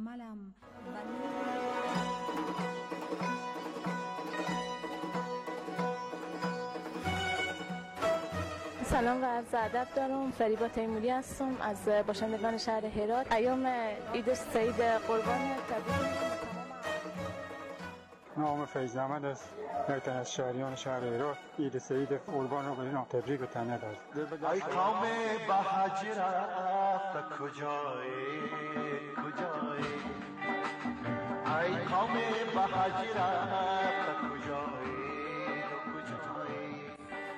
عملم سلام و عرض ادب دارم. فریبا تیموری هستم از باشندگان شهر هرات. ایام عید سعید قربان تبریک نام فیض احمد است. یک از شهریان شهر هرات عید سعید قربان رو بدون تبریک و تهنیت عرض. ای قوم به حج رفت کجایی کجایی، ای قوم به حج رفت کجایی کجایی.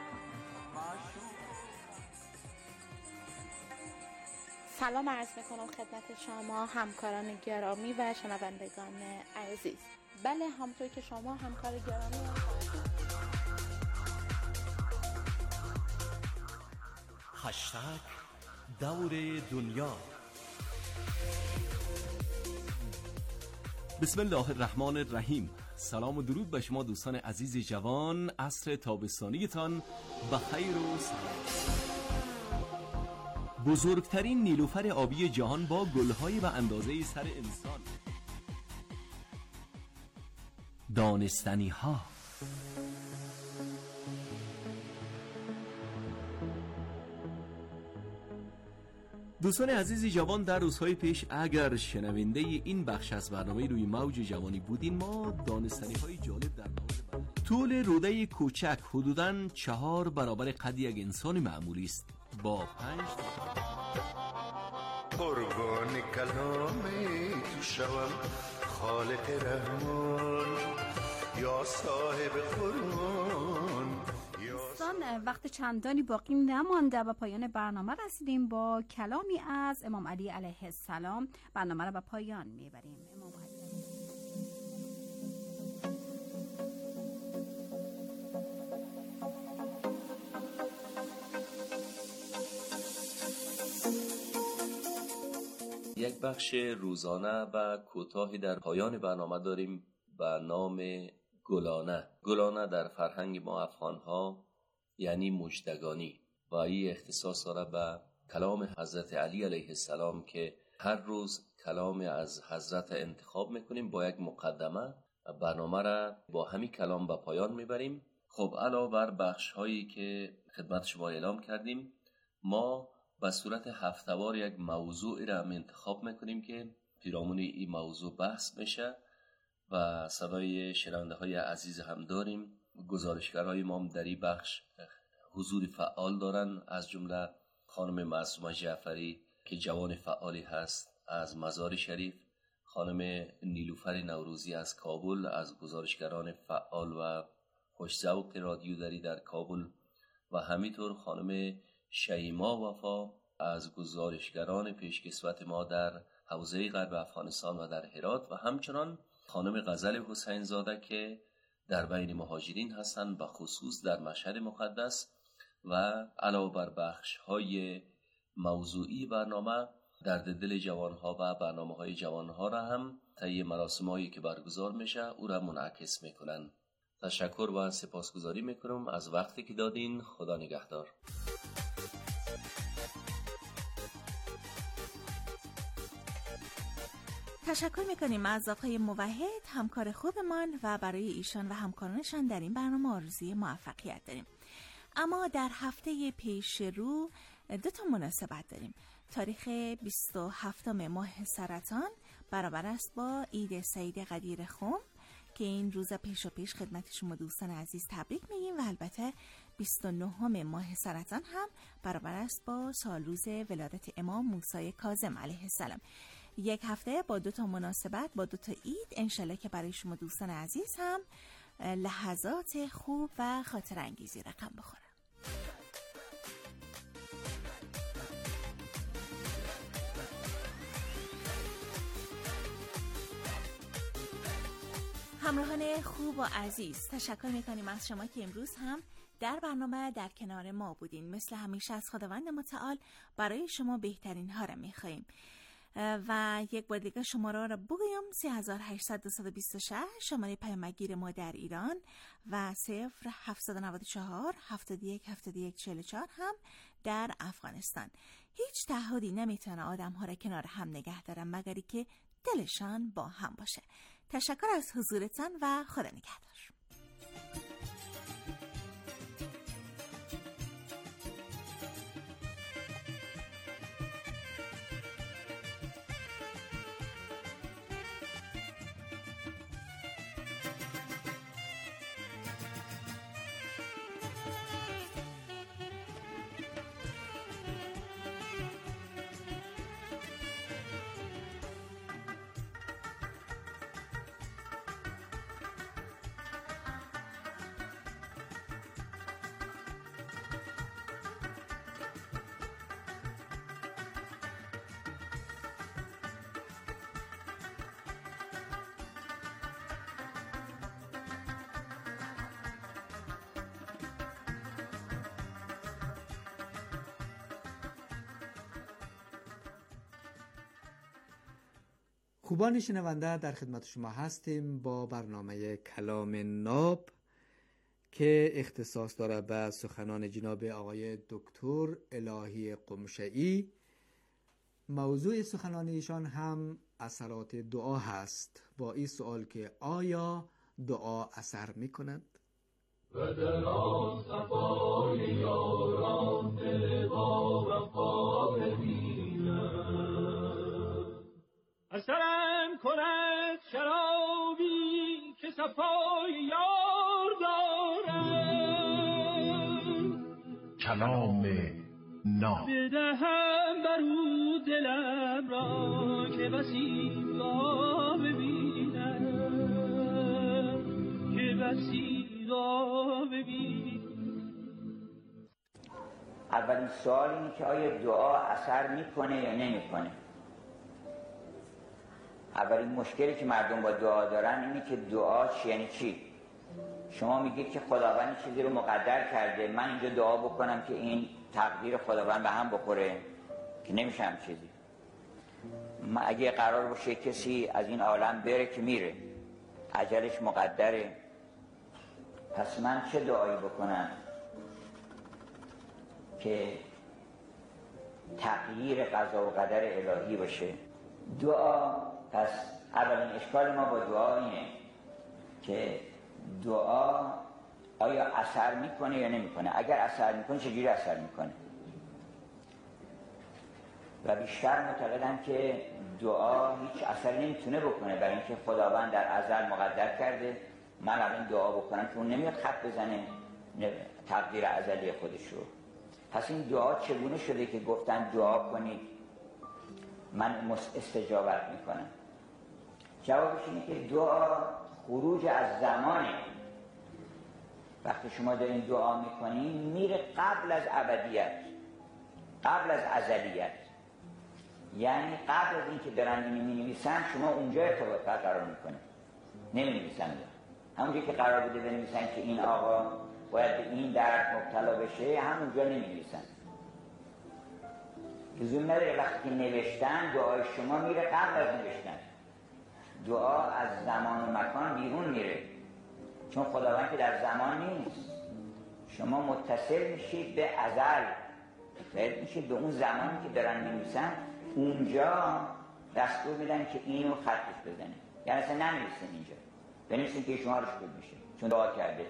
سلام عرض میکنم خدمت شما همکاران گرامی و شنوندگان عزیز. بله، همونطور که شما همکار گرامی هشتگ دور دنیا. بسم الله الرحمن الرحیم. سلام و درود به شما دوستان عزیز جوان. عصر تابستانیتان بخیر و سلام. بزرگترین نیلوفر آبی جهان با گلهای به اندازه سر انسان. دانستنی ها. دوستان عزیزی جوان، در روزهای پیش اگر شنونده این بخش از برنامه روی موج جوانی بودین، ما دانستنی های جالب در مورد طول روده کوچک حدوداً 4 برابر قد یک انسان معمولی است با 5 قربان کلامی تو شوم خالق رحمان یا صاحب قرآن. دوستان، وقت چندانی باقی نمانده و پایان برنامه رسیدیم. با کلامی از امام علی علیه السلام برنامه را به پایان میبریم. امام علی یک بخش روزانه و کوتاهی در پایان برنامه داریم به نام گلانه. گلانه در فرهنگ ما افغان‌ها یعنی مژدگانی و این اختصاص داره به کلام حضرت علی علیه السلام که هر روز کلام از حضرت انتخاب میکنیم با یک مقدمه. برنامه را با همین کلام به پایان میبریم. خب علاوه بر بخش هایی که خدمت شما اعلام کردیم، ما به صورت هفته‌وار یک موضوعی را انتخاب میکنیم که پیرامون این موضوع بحث میشه و صدای شنونده های عزیز هم داریم. گزارشگرهای ما هم در این بخش حضور فعال دارن، از جمله خانم معصومه جعفری که جوان فعالی هست از مزار شریف، خانم نیلوفر نوروزی از کابل از گزارشگران فعال و خوش‌ذوق رادیو دری در کابل و همینطور خانم شیما وفا از گزارشگران پیشکسوت ما در حوزه غرب افغانستان و در هرات و همچنان خانم غزل حسین زاده که در بین مهاجرین هستند به خصوص در مشهد مقدس. و علاوه بر بخش های موضوعی برنامه، درد دل جوانها و برنامه های جوانها را هم طی مراسم هایی که برگزار میشه او را منعکس میکنن. تشکر و سپاسگزاری میکنم از وقتی که دادین. خدا نگهدار. تشکر میکنیم از آقای موحد همکار خوبمان و برای ایشان و همکارانشان در این برنامه آرزوی موفقیت داریم. اما در هفته پیش رو 2 مناسبت داریم. تاریخ 27 ماه سرطان برابر است با عید سعید قدیر خم که این روز پیش خدمت شما دوستان عزیز تبریک میگیم و البته 29 ماه سرطان هم برابر است با سالروز ولادت امام موسی کاظم علیه السلام. یک هفته با 2 مناسبت، با 2 عید، انشالله که برای شما دوستان عزیز هم لحظات خوب و خاطر انگیزی رقم بخوره. همراهان خوب و عزیز، تشکر میکنیم از شما که امروز هم در برنامه در کنار ما بودین. مثل همیشه از خداوند متعال برای شما بهترین ها را میخواییم و یک بار دیگه شماره را بگویم: 3826 شماره پیامگیر ما در ایران و 0794 71 71 44 هم در افغانستان. هیچ تعهدی نمیتونه آدم ها را کنار هم نگه داره مگری که دلشان با هم باشه. تشکر از حضورتان و خدا نگهدار. خوبان شنونده، در خدمت شما هستیم با برنامه کلام ناب که اختصاص داره به سخنان جناب آقای دکتر الهی قمشه‌ای. موضوع سخنان ایشان هم اثرات دعا هست، با این سوال که آیا دعا اثر می کند؟ و در صفای یاران دل با وفا ببینم، اثرم کند شرابی که صفای یار دارم. کلام ناب. بدهم برو دلم را که بسی را ببینم، که بسی را ببینم. اولین سوال اینه که آیا دعا اثر میکنه یا نمیکنه. اولین مشکلی که مردم با دعا دارن اینه که دعا یعنی چی؟ شما میگید که خداوند چیزی رو مقدر کرده، من اینجا دعا بکنم که این تقدیر خداوند به هم بخوره، که نمیشه هم چیزی. اگه قرار باشه کسی از این عالم بره که میره، اجلش مقدره، پس من چه دعایی بکنم که تغییر قضا و قدر الهی باشه؟ دعا، پس اولین اشکال ما با دعا اینه که دعا آیا اثر میکنه یا نمیکنه. اگر اثر میکنه چجوری اثر میکنه؟ و بیشتر معتقدم که دعا هیچ اثری نمیتونه بکنه، برای اینکه خداوند در ازل مقدر کرده من الان دعا بکنم که اون نمیاد خط بزنه تقدیر ازلی خودش رو. پس این دعا چگونه شده که گفتن دعا کنید من استجابت میکنم؟ جوابش اینه که دعا خروج از زمانه. وقتی شما دارین دعا میکنین میره قبل از ابدیت، قبل از ازلیت. یعنی قبل از اینکه برن اینو مینویسن شما اونجا ارتباط برقرار میکنه، نمینویسن. همونجایی که قرار بوده بنویسن که این آقا باید به این درد مبتلا بشه، همونجا نمینویسن. لزوم نداره وقتی که نوشتن دعای شما میره قبل از نوشتن. دعا از زمان و مکان بیرون میره، چون خداوند که در زمان نیست. شما متصل میشید به ازل، متصل میشید به اون زمانی که دارن می‌نویسن، اونجا دستور میدن که اینو خطش بزنه. یعنی اصلا ننویسین اینجا، بنویسین که شما روش خوب میشه چون دعا کرده.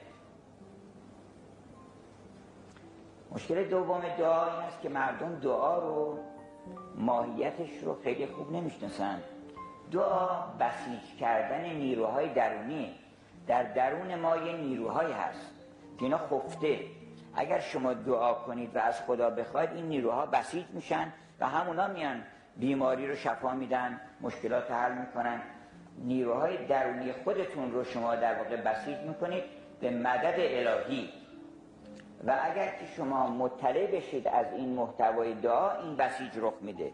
مشکل دوم دعا این است که مردم دعا رو، ماهیتش رو خیلی خوب نمیشناسن. دعا بسیج کردن نیروهای درونی. در درون ما یه نیروهایی هست که اینا خفته. اگر شما دعا کنید و از خدا بخواید این نیروها بسیج میشن و همونا میان بیماری رو شفا میدن، مشکلات رو حل میکنن. نیروهای درونی خودتون رو شما در واقع بسیج میکنید به مدد الهی. و اگر که شما مطلع بشید از این محتوای دعا، این بسیج رخ میده.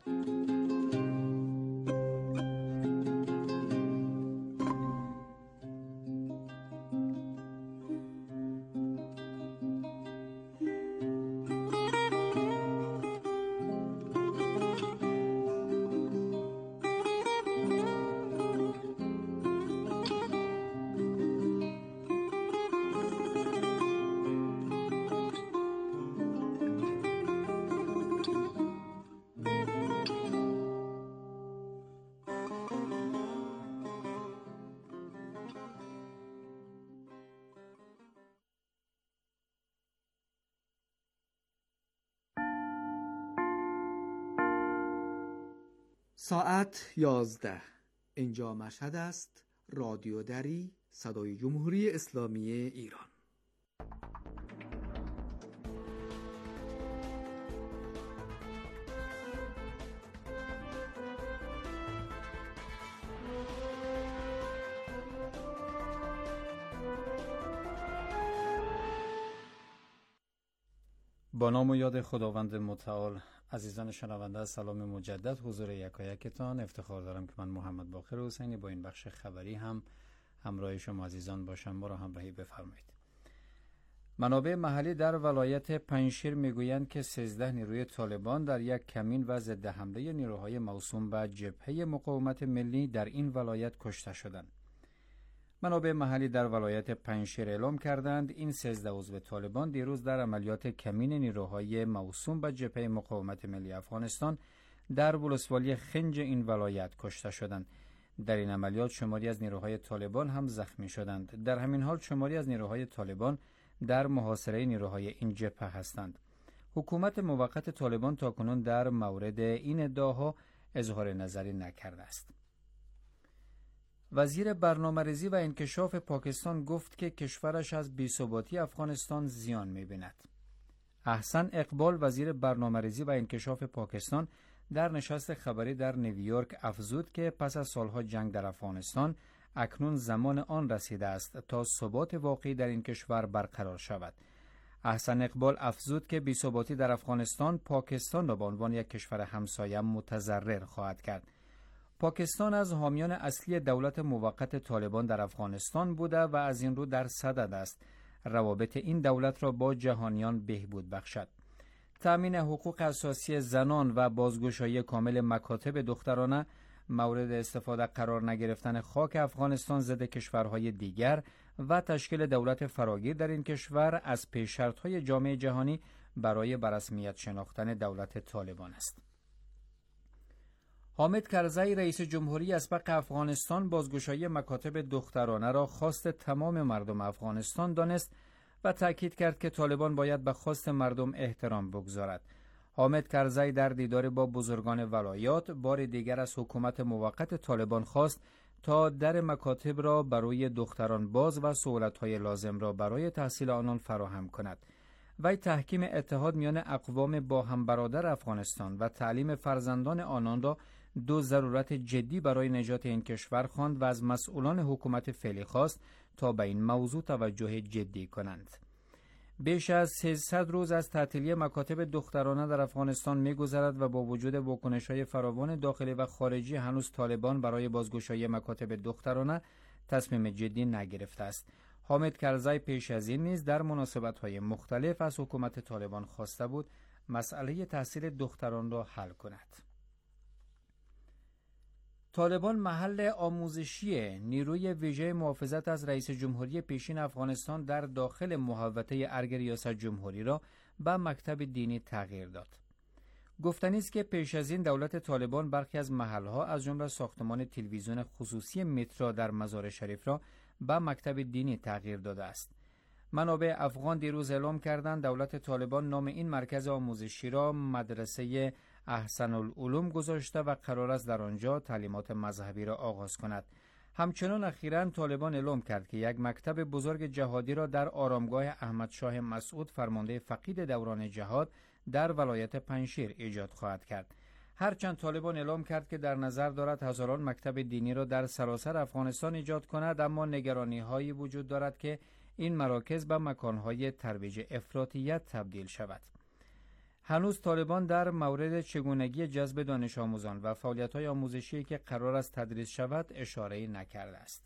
ساعت 11. اینجا مشهد است. رادیو دری، صدای جمهوری اسلامی ایران. با نام و یاد خداوند متعال. عزیزان شنونده، سلام مجدد حضور یکایکتان. افتخار دارم که من محمد باقر حسینی با این بخش خبری هم همراه شما عزیزان باشم. ما را همراهی بفرمایید. منابع محلی در ولایت پنجشیر میگویند که 13 نیروی طالبان در یک کمین و ضد حمله نیروهای موسوم به جبهه مقاومت ملی در این ولایت کشته شدند. منابع محلی در ولایت پنجشیر اعلام کردند این 13 عضو طالبان دیروز در عملیات کمین نیروهای موسوم به جبهه مقاومت ملی افغانستان در ولسوالی خنج این ولایت کشته شدند. در این عملیات شماری از نیروهای طالبان هم زخمی شدند. در همین حال شماری از نیروهای طالبان در محاصره نیروهای این جبهه هستند. حکومت موقت طالبان تاکنون در مورد این ادعاها اظهار نظری نکرده است. وزیر برنامه‌ریزی و انکشاف پاکستان گفت که کشورش از بی‌ثباتی افغانستان زیان می‌بیند. احسن اقبال وزیر برنامه‌ریزی و انکشاف پاکستان در نشست خبری در نیویورک افزود که پس از سالها جنگ در افغانستان اکنون زمان آن رسیده است تا ثبات واقعی در این کشور برقرار شود. احسن اقبال افزود که بی‌ثباتی در افغانستان پاکستان را به عنوان یک کشور همسایه متضرر خواهد کرد. پاکستان از حامیان اصلی دولت موقت طالبان در افغانستان بوده و از این رو در صدد است روابط این دولت را با جهانیان بهبود بخشد. تأمین حقوق اساسی زنان و بازگشایی کامل مکاتب دخترانه، مورد استفاده قرار نگرفتن خاک افغانستان ضد کشورهای دیگر و تشکیل دولت فراگیر در این کشور از پیش‌شرط‌های جامعه جهانی برای بررسمیت شناختن دولت طالبان است. حامد کرزی رئیس جمهوری اسبق افغانستان بازگشایی مکاتب دخترانه را خواست تمام مردم افغانستان دانست و تأکید کرد که طالبان باید به خواست مردم احترام بگذارد. حامد کرزی در دیدار با بزرگان ولایات بار دیگر از حکومت موقت طالبان خواست تا در مکاتب را برای دختران باز و سهولت‌های لازم را برای تحصیل آنان فراهم کند. وی تحکیم اتحاد میان اقوام با هم برادر افغانستان و تعلیم فرزندان آنان را دو ضرورت جدی برای نجات این کشور خواند و از مسئولان حکومت فعلی خواست تا به این موضوع توجه جدی کنند. بیش از 300 روز از تعطیلی مکاتب دخترانه در افغانستان می‌گذرد و با وجود واکنش‌های فراوان داخلی و خارجی هنوز طالبان برای بازگشایی مکاتب دخترانه تصمیم جدی نگرفته است. حامد کرزی پیش از این نیز در مناسبت‌های مختلف از حکومت طالبان خواسته بود مسئله تحصیل دختران را حل کند. طالبان محل آموزشی نیروی ویژه محافظت از رئیس جمهوری پیشین افغانستان در داخل محوطه ارگ ریاست جمهوری را به مکتب دینی تغییر داد. گفتنی است که پیش از این دولت طالبان برخی از محلها از جمله ساختمان تلویزیون خصوصی مترو در مزار شریف را به مکتب دینی تغییر داده است. منابع افغان دیروز اعلام کردند دولت طالبان نام این مرکز آموزشی را مدرسه احسن العلوم گذاشته و قرار است در آنجا تعلیمات مذهبی را آغاز کند. همچنان اخیراً طالبان اعلام کرد که یک مکتب بزرگ جهادی را در آرامگاه احمد شاه مسعود فرمانده فقید دوران جهاد در ولایت پنجشیر ایجاد خواهد کرد. هرچند طالبان اعلام کرد که در نظر دارد هزاران مکتب دینی را در سراسر افغانستان ایجاد کند، اما نگرانی‌هایی وجود دارد که این مراکز به مکان‌های ترویج افراطیت تبدیل شود. هنوز طالبان در مورد چگونگی جذب دانش آموزان و فعالیت‌های آموزشی که قرار است تدریس شود اشاره‌ای نکرده است.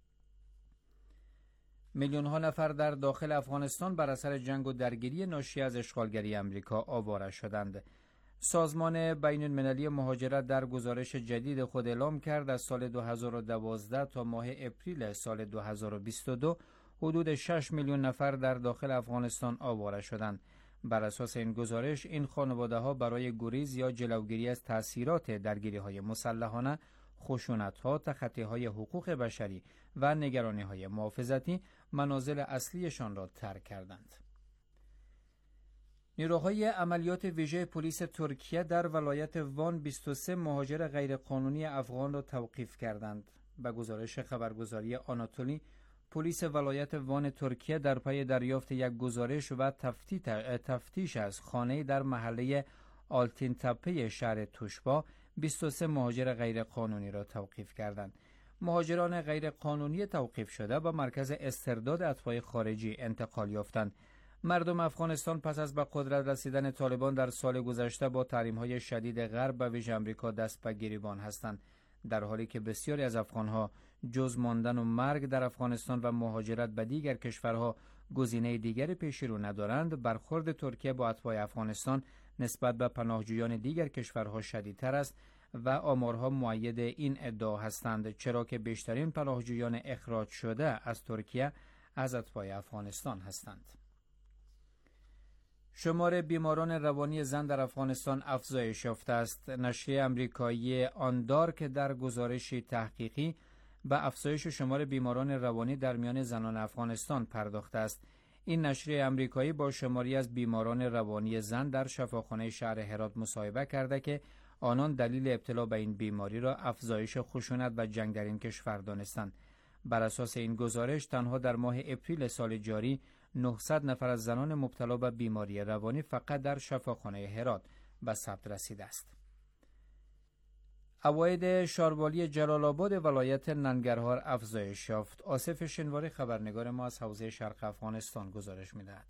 میلیون‌ها نفر در داخل افغانستان بر اثر جنگ و درگیری ناشی از اشغالگری آمریکا آواره شدند. سازمان بین‌المللی مهاجرت در گزارش جدید خود اعلام کرد از سال 2012 تا ماه اپریل سال 2022 حدود 6 میلیون نفر در داخل افغانستان آواره شدند. بر اساس این گزارش این خانواده‌ها برای گریز یا جلوگیری از تأثیرات درگیری‌های مسلحانه، خشونت‌ها، تخطی‌های حقوق بشری و نگرانی‌های محافظتی منازل اصلیشان را ترک کردند. نیروهای عملیات ویژه پلیس ترکیه در ولایت وان 23 مهاجر غیرقانونی افغان را توقیف کردند. به گزارش خبرگزاری آناتولی، پلیس ولایت وان ترکیه در پی دریافت یک گزارش و تفتیش از خانه در محله آلتین تپه شهر توشبا 23 مهاجر غیرقانونی را توقیف کردند. مهاجران غیرقانونی توقیف شده به مرکز استرداد اتباع خارجی انتقال یافتند. مردم افغانستان پس از به قدرت رسیدن طالبان در سال گذشته با تحریم‌های شدید غرب و ویژه آمریکا دست به گریبان هستند، در حالی که بسیاری از افغان‌ها جز ماندن و مرگ در افغانستان و مهاجرت به دیگر کشورها گزینه دیگری پیش رو ندارند. برخورد ترکیه با اتباع افغانستان نسبت به پناهجویان دیگر کشورها شدیدتر است و آمارها مؤید این ادعا هستند، چرا که بیشترین پناهجویان اخراج شده از ترکیه از اتباع افغانستان هستند. شمار بیماران روانی زن در افغانستان افزایش یافته است. نشریه آمریکایی آندار که در گزارش تحقیقی به افزایش شمار بیماران روانی در میان زنان افغانستان پرداخته است. این نشریه آمریکایی با شماری از بیماران روانی زن در شفاخانه شهر هرات مصاحبه کرده که آنان دلیل ابتلا به این بیماری را افزایش خشونت و جنگ در این کشور دانستند. بر اساس این گزارش تنها در ماه اپریل سال جاری 900 نفر از زنان مبتلا به بیماری روانی فقط در شفاخانه هرات به ثبت رسیده است. عواید شاروالی جلال آباد ولایت ننگرهار افزایش یافت. آصف شنواری خبرنگار ما از حوزه شرق افغانستان گزارش می‌دهد.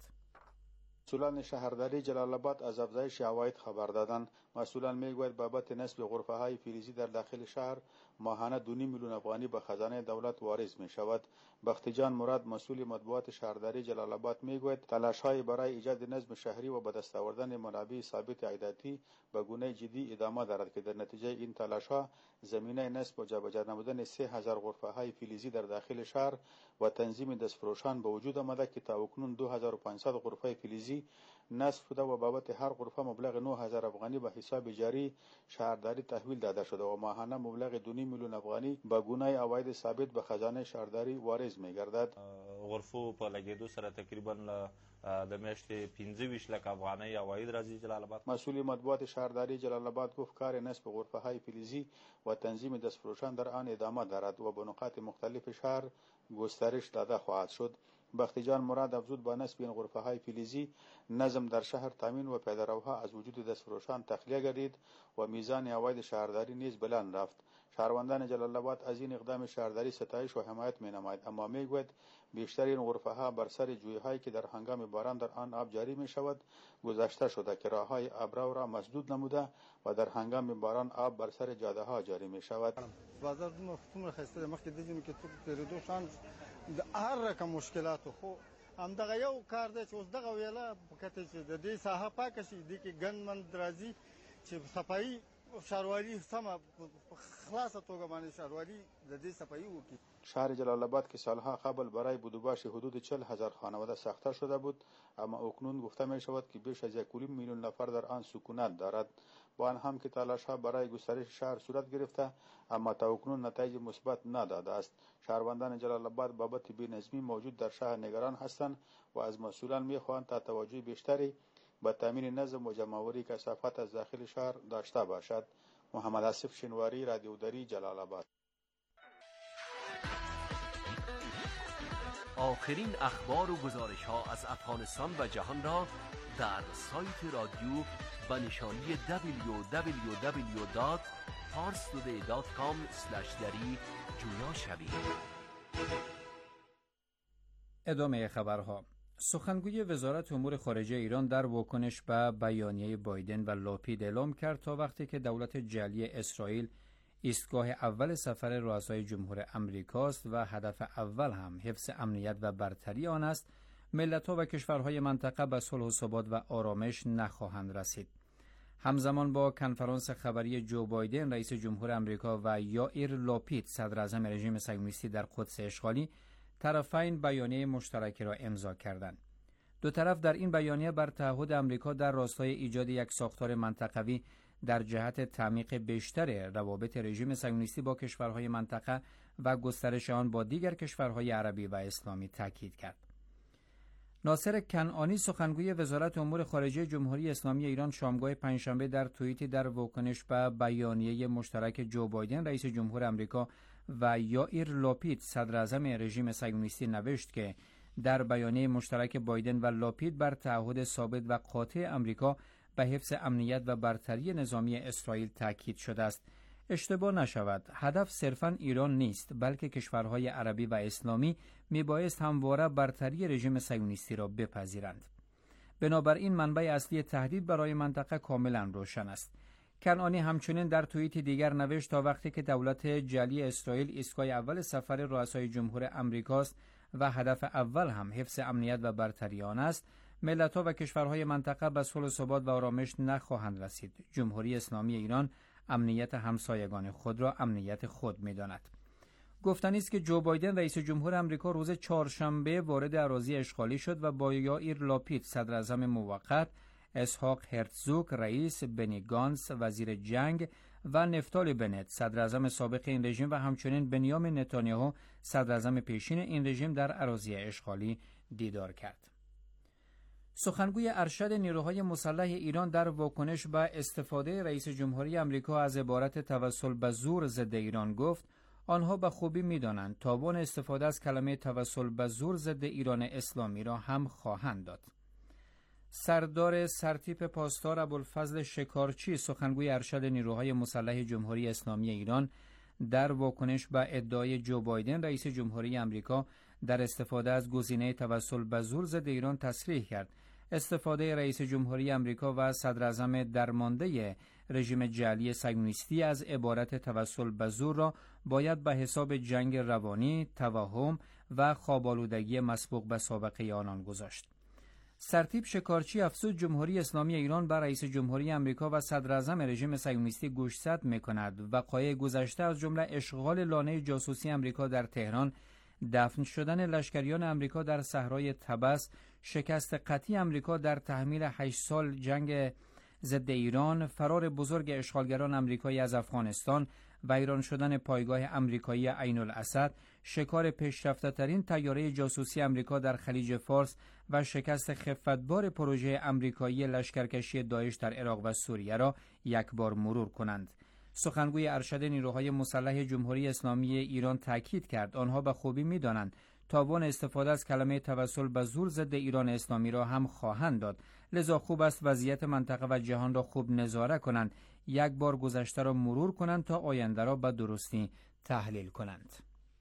مسئولان شهرداری جلال آباد از افزایش عواید خبر دادند. مسئولان میگویند بابت نصب غرفه‌های فلزی در داخل شهر ماهانه 2.5 میلیون افغانی به خزانه دولت واریز می شود. بختی جان مراد مسئول مطبوعات شهرداری جلال آباد میگوید تلاش‌های برای ایجاد نظم شهری و به دست آوردن منابع ثابت عایداتی به گونه جدی ادامه دارد که در نتیجه این تلاش‌ها زمینه نصب و جابجا نمودن 3000 غرفه‌های فلزی در داخل شهر و تنظیم دستفروشان به وجود آمده که تاکنون 2500 غرفه فلزی نصب شده و بابت هر غرفه مبلغ 9000 افغانی به حساب جاری شهرداری تحویل داده شده و ماهانه مبلغ 2.5 میلیون افغانی به گونه عواید ثابت به خزانه شهرداری واریز می‌گردد. غرفو په لګېدو سره تقریبا د میاشتې 25 لک افغانۍ عواید راځي جلال آباد. مسئول مطبوعات شهرداری جلال آباد گفت کار نصب غرفه‌های فلزی و تنظیم دستفروشان در آن ادامه دارد و به نقاط مختلف شهر گسترش داده خواهد شد. بختی جان مراد افزود با نصب این غرفه‌های فلزی نظم در شهر تامین و پیاده‌روها از وجود دستفروشان تخلیه گردید و میزان عواید شهرداری نیز بلند رفت. شهروندان جلال آباد از این اقدام شهرداری ستایش و حمایت می‌نماید، اما میگوید بیشتر این غرفه‌ها بر سر جوی‌هایی که در هنگام باران در آن آب جاری می‌شود گذاشته شده که راه‌های آبرو را مسدود نموده و در هنگام باران آب بر سر جاده‌ها جاری می‌شود. بازار دومره خسته مخکې د ځینو کې تیرېدو شان د هر رقم مشکلاتو خو همدغه یو کار دی چې اوس دغه ویله پکته چې د دې ساحه پاکه شي دې کې ګندمند راځي چې صفایي شهروالي سمه خلاصه توګه باندې شهروالي د دې صفایي وکړي. شهر جلال آباد که سالها قبل برای بدوباش حدود 40,000 خانواده ساخته شده بود، اما اکنون گفته می شود که بیش از 1 میلیون نفر در آن سکونت دارد. با آن هم که تلاش‌ها برای گسترش شهر صورت گرفته، اما تا اکنون نتایج مثبت نداده است. شهروندان جلال آباد بابت بی‌نظمی موجود در شهر نگران هستند و از مسئولان می‌خواهند تا توجه بیشتری به تامین نظم و جمع‌آوری کثافات از داخل شهر داشته باشد. محمد آصف شنواری، رادیو دری، جلال آباد. آخرین اخبار و گزارش ها از افغانستان و جهان را در سایت رادیو با نشانی www.parstoday.com/dari جویا شوید. ادامه خبرها. سخنگوی وزارت امور خارجه ایران در واکنش به بیانیه بایدن و لاپید اعلام کرد تا وقتی که دولت جعلی اسرائیل ایستگاه اول سفر رؤسای جمهور امریکاست و هدف اول هم حفظ امنیت و برتری آن است، ملت‌ها و کشورهای منطقه به صلح و ثبات و آرامش نخواهند رسید. همزمان با کنفرانس خبری جو بایدن رئیس جمهور امریکا و یائیر لاپید صدر اعظم رژیم صهیونیستی در قدس اشغالی طرفین بیانیه مشترکی را امضا کردند. دو طرف در این بیانیه بر تعهد امریکا در راستای ایجاد یک ساختار منطقوی در جهت تعمیق بیشتر روابط رژیم صهیونیستی با کشورهای منطقه و گسترش آن با دیگر کشورهای عربی و اسلامی تاکید کرد. ناصر کنعانی سخنگوی وزارت امور خارجه جمهوری اسلامی ایران شامگاه پنجشنبه در توییتی در واکنش به بیانیه مشترک جو بایدن رئیس جمهور آمریکا و یائیر لاپید صدر اعظم رژیم صهیونیستی نوشت که در بیانیه مشترک بایدن و لاپید بر تعهد ثابت و قاطع آمریکا به حفظ امنیت و برتری نظامی اسرائیل تاکید شده است. اشتباه نشود، هدف صرفاً ایران نیست، بلکه کشورهای عربی و اسلامی میبایست همواره برتری رژیم صهیونیستی را بپذیرند. بنابراین منبع اصلی تهدید برای منطقه کاملا روشن است. کنعانی همچنین در توییت دیگر نوشت تا وقتی که دولت جعلی اسرائیل ایستگاه اول سفر رؤسای جمهور آمریکاست و هدف اول هم حفظ امنیت و برتری آن است، ملت‌ها و کشورهای منطقه به صلح و ثبات و آرامش نخواهند رسید. جمهوری اسلامی ایران امنیت همسایگان خود را امنیت خود می‌داند. گفتنی است که جو بایدن رئیس جمهور آمریکا روز چهارشنبه وارد اراضی اشغالی شد و با یائیر لاپید صدر اعظم موقت، اسحاق هرتزوگ رئیس، بنی گانتس وزیر جنگ و نفتالی بنت صدر اعظم سابق این رژیم و همچنین بنیامین نتانیاهو صدر اعظم پیشین این رژیم در اراضی اشغالی دیدار کرد. سخنگوی ارشد نیروهای مسلح ایران در واکنش به استفاده رئیس جمهوری آمریکا از عبارت توسل به زور ضد ایران گفت آنها به خوبی می‌دانند توان استفاده از کلمه توسل به زور ضد ایران اسلامی را هم خواهند داد. سردار سرتیپ پاسدار ابوالفضل شکارچی سخنگوی ارشد نیروهای مسلح جمهوری اسلامی ایران در واکنش به ادعای جو بایدن رئیس جمهوری آمریکا در استفاده از گزینه توسل به زور ضد ایران تصریح کرد استفاده رئیس جمهوری آمریکا و صدر اعظم درمانده رژیم جعلی صهیونیستی از عبارت توسل به زور را باید به حساب جنگ روانی، توهم و خواب‌آلودگی مسبوق به سابقه آنان گذاشت. سرتیپ شکارچی افزود جمهوری اسلامی ایران بر رئیس جمهوری آمریکا و صدر اعظم رژیم صهیونیستی گوشزد می‌کند. وقایع گذشته از جمله اشغال لانه جاسوسی آمریکا در تهران، دفن شدن لشکریان آمریکا در صحرای طبس، شکست قطعی آمریکا در تحمیل 8 سال جنگ ضد ایران، فرار بزرگ اشغالگران آمریکایی از افغانستان و ایران شدن پایگاه آمریکایی عین الاسد، شکار پیشرفته‌ترین طیاره جاسوسی آمریکا در خلیج فارس و شکست خفتبار پروژه آمریکایی لشکرکشی داعش در عراق و سوریه را یک بار مرور کنند. سخنگوی ارشد نیروهای مسلح جمهوری اسلامی ایران تاکید کرد آنها به خوبی می‌دانند توان استفاده از کلمه توسل به زور ضد ایران اسلامی را هم خواهند داد، لذا خوب است وضعیت منطقه و جهان را خوب نظاره کنند، یک بار گذشته را مرور کنند تا آینده را به درستی تحلیل کنند.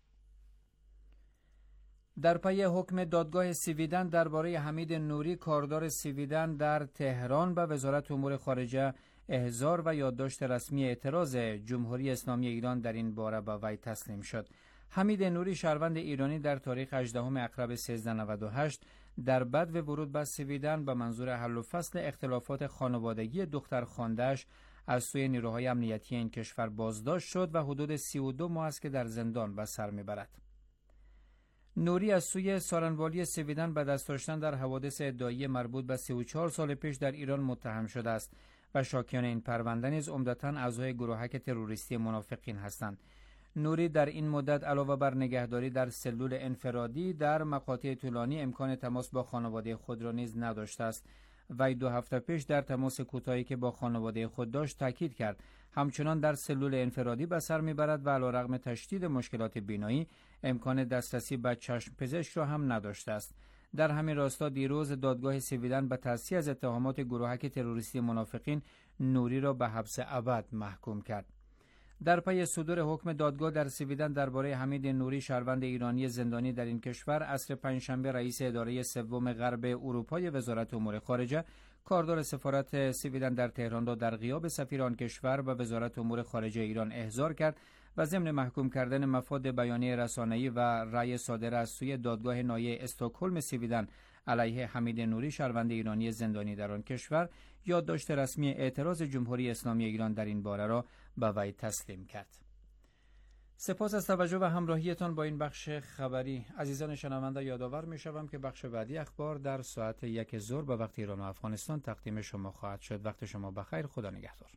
در پی حکم دادگاه سویدن درباره حمید نوری کاردار سویدن در تهران به وزارت امور خارجه احضار و یادداشت رسمی اعتراض جمهوری اسلامی ایران در این باره به وی تسلیم شد. حمید نوری شهروند ایرانی در تاریخ 18 اکرب 1398 در بدو ورود به سویدن به منظور حل و فصل اختلافات خانوادگی دختر خوانده‌اش از سوی نیروهای امنیتی این کشور بازداشت شد و حدود 32 ماه است که در زندان به سر میبرد. نوری از سوی سارنوالی سویدن به دست داشتن در حوادث ادعایی مربوط به 34 سال پیش در ایران متهم شده است و شاکیان این پرونده نیز عمدتاً اعضای گروهک تروریستی منافقین هستند. نوری در این مدت علاوه بر نگهداری در سلول انفرادی در مقاطع طولانی امکان تماس با خانواده خود را نیز نداشته است. وی 2 هفته پیش در تماس کوتاهی که با خانواده خود داشت تاکید کرد همچنان در سلول انفرادی به سر میبرد و علیرغم تشدید مشکلات بینایی امکان دسترسی به چشم پزشک را هم نداشته است. در همین راستا دیروز دادگاه سویدن به تصحیح از اتهامات گروهک تروریستی منافقین نوری را به حبس ابد محکوم کرد. در پی صدور حکم دادگاه در سویدن درباره حمید نوری شهروند ایرانی زندانی در این کشور، عصر پنجشنبه رئیس اداره سوم غرب اروپای وزارت امور خارجه کاردار سفارت سویدن در تهران را در غیاب سفیر آن کشور و وزارت امور خارجه ایران احضار کرد و ضمن محکوم کردن مفاد بیانیه رسانه‌ای و رأی صادره از سوی دادگاه نایه استکهلم سویدن علیه حمید نوری شهروند ایرانی زندانی در آن کشور یادداشت رسمی اعتراض جمهوری اسلامی ایران در این باره را به وی تسلیم کرد. سپاس از توجه و همراهیتان با این بخش خبری. عزیزان شنونده یادآور می‌شوم که بخش بعدی اخبار در ساعت 1 ظهر به وقت ایران و افغانستان تقدیم شما خواهد شد. وقت شما بخیر. خدا نگهدار.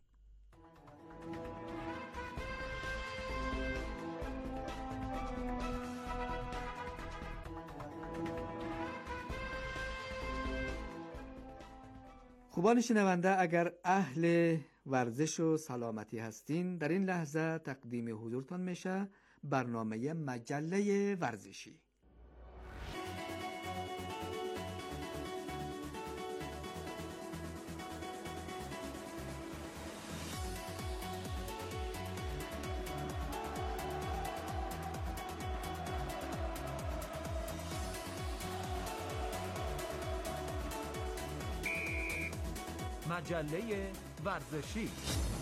خوبان شنونده، اگر اهل ورزش و سلامتی هستین، در این لحظه تقدیم حضورتان میشه برنامه مجله ورزشی. مجله ورزشی.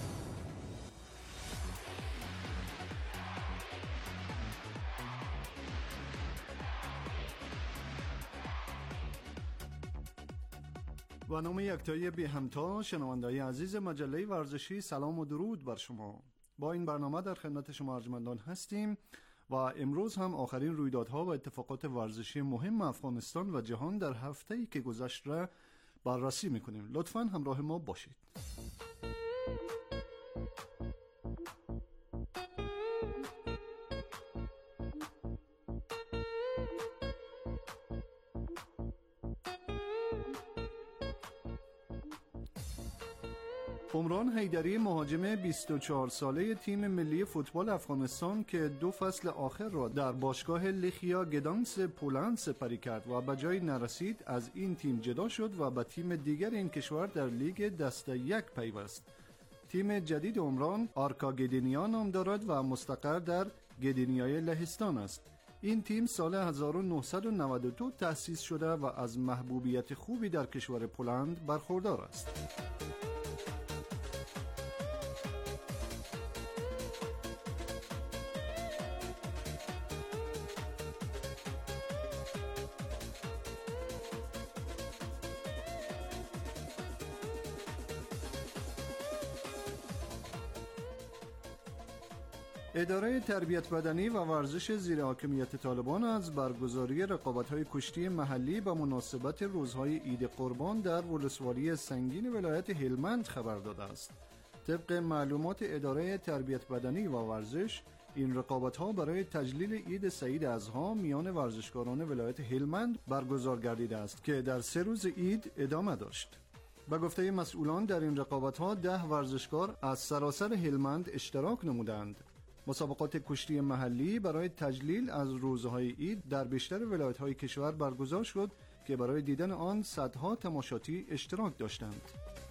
و نام یکتایی بی همتا شنونده‌های عزیز مجله ورزشی، سلام و درود بر شما. با این برنامه در خدمت شما ارجمندان هستیم و امروز هم آخرین رویدادها و اتفاقات ورزشی مهم افغانستان و جهان در هفته‌ای که گذشت را بررسی میکنیم. لطفاً همراه ما باشید. عمران حیدری، مهاجم 24 ساله تیم ملی فوتبال افغانستان که 2 فصل آخر را در باشگاه لخیا گدانس پولند سپری کرد و به جای نرسید، از این تیم جدا شد و به تیم دیگر این کشور در لیگ دسته 1 پیوست. تیم جدید عمران آرکا گدینیا نام دارد و مستقر در گدینیای لهستان است. این تیم سال 1992 تأسیس شده و از محبوبیت خوبی در کشور پولند برخوردار است. اداره تربیت بدنی و ورزش زیر حاکمیت طالبان از برگزاری رقابت‌های کشتی محلی به مناسبت روزهای عید قربان در ولسوالی سنگین ولایت هلمند خبر داده است. طبق معلومات اداره تربیت بدنی و ورزش، این رقابت‌ها برای تجلیل عید سعید اضحی میان ورزشکاران ولایت هلمند برگزار گردیده است که در 3 روز عید ادامه داشت. به گفته مسئولان، در این رقابت‌ها 10 ورزشکار از سراسر هلمند اشتراک نمودند. مسابقات کشتی محلی برای تجلیل از روزهای عید در بیشتر ولایت‌های کشور برگزار شد که برای دیدن آن صدها تماشاچی اشتراک داشتند.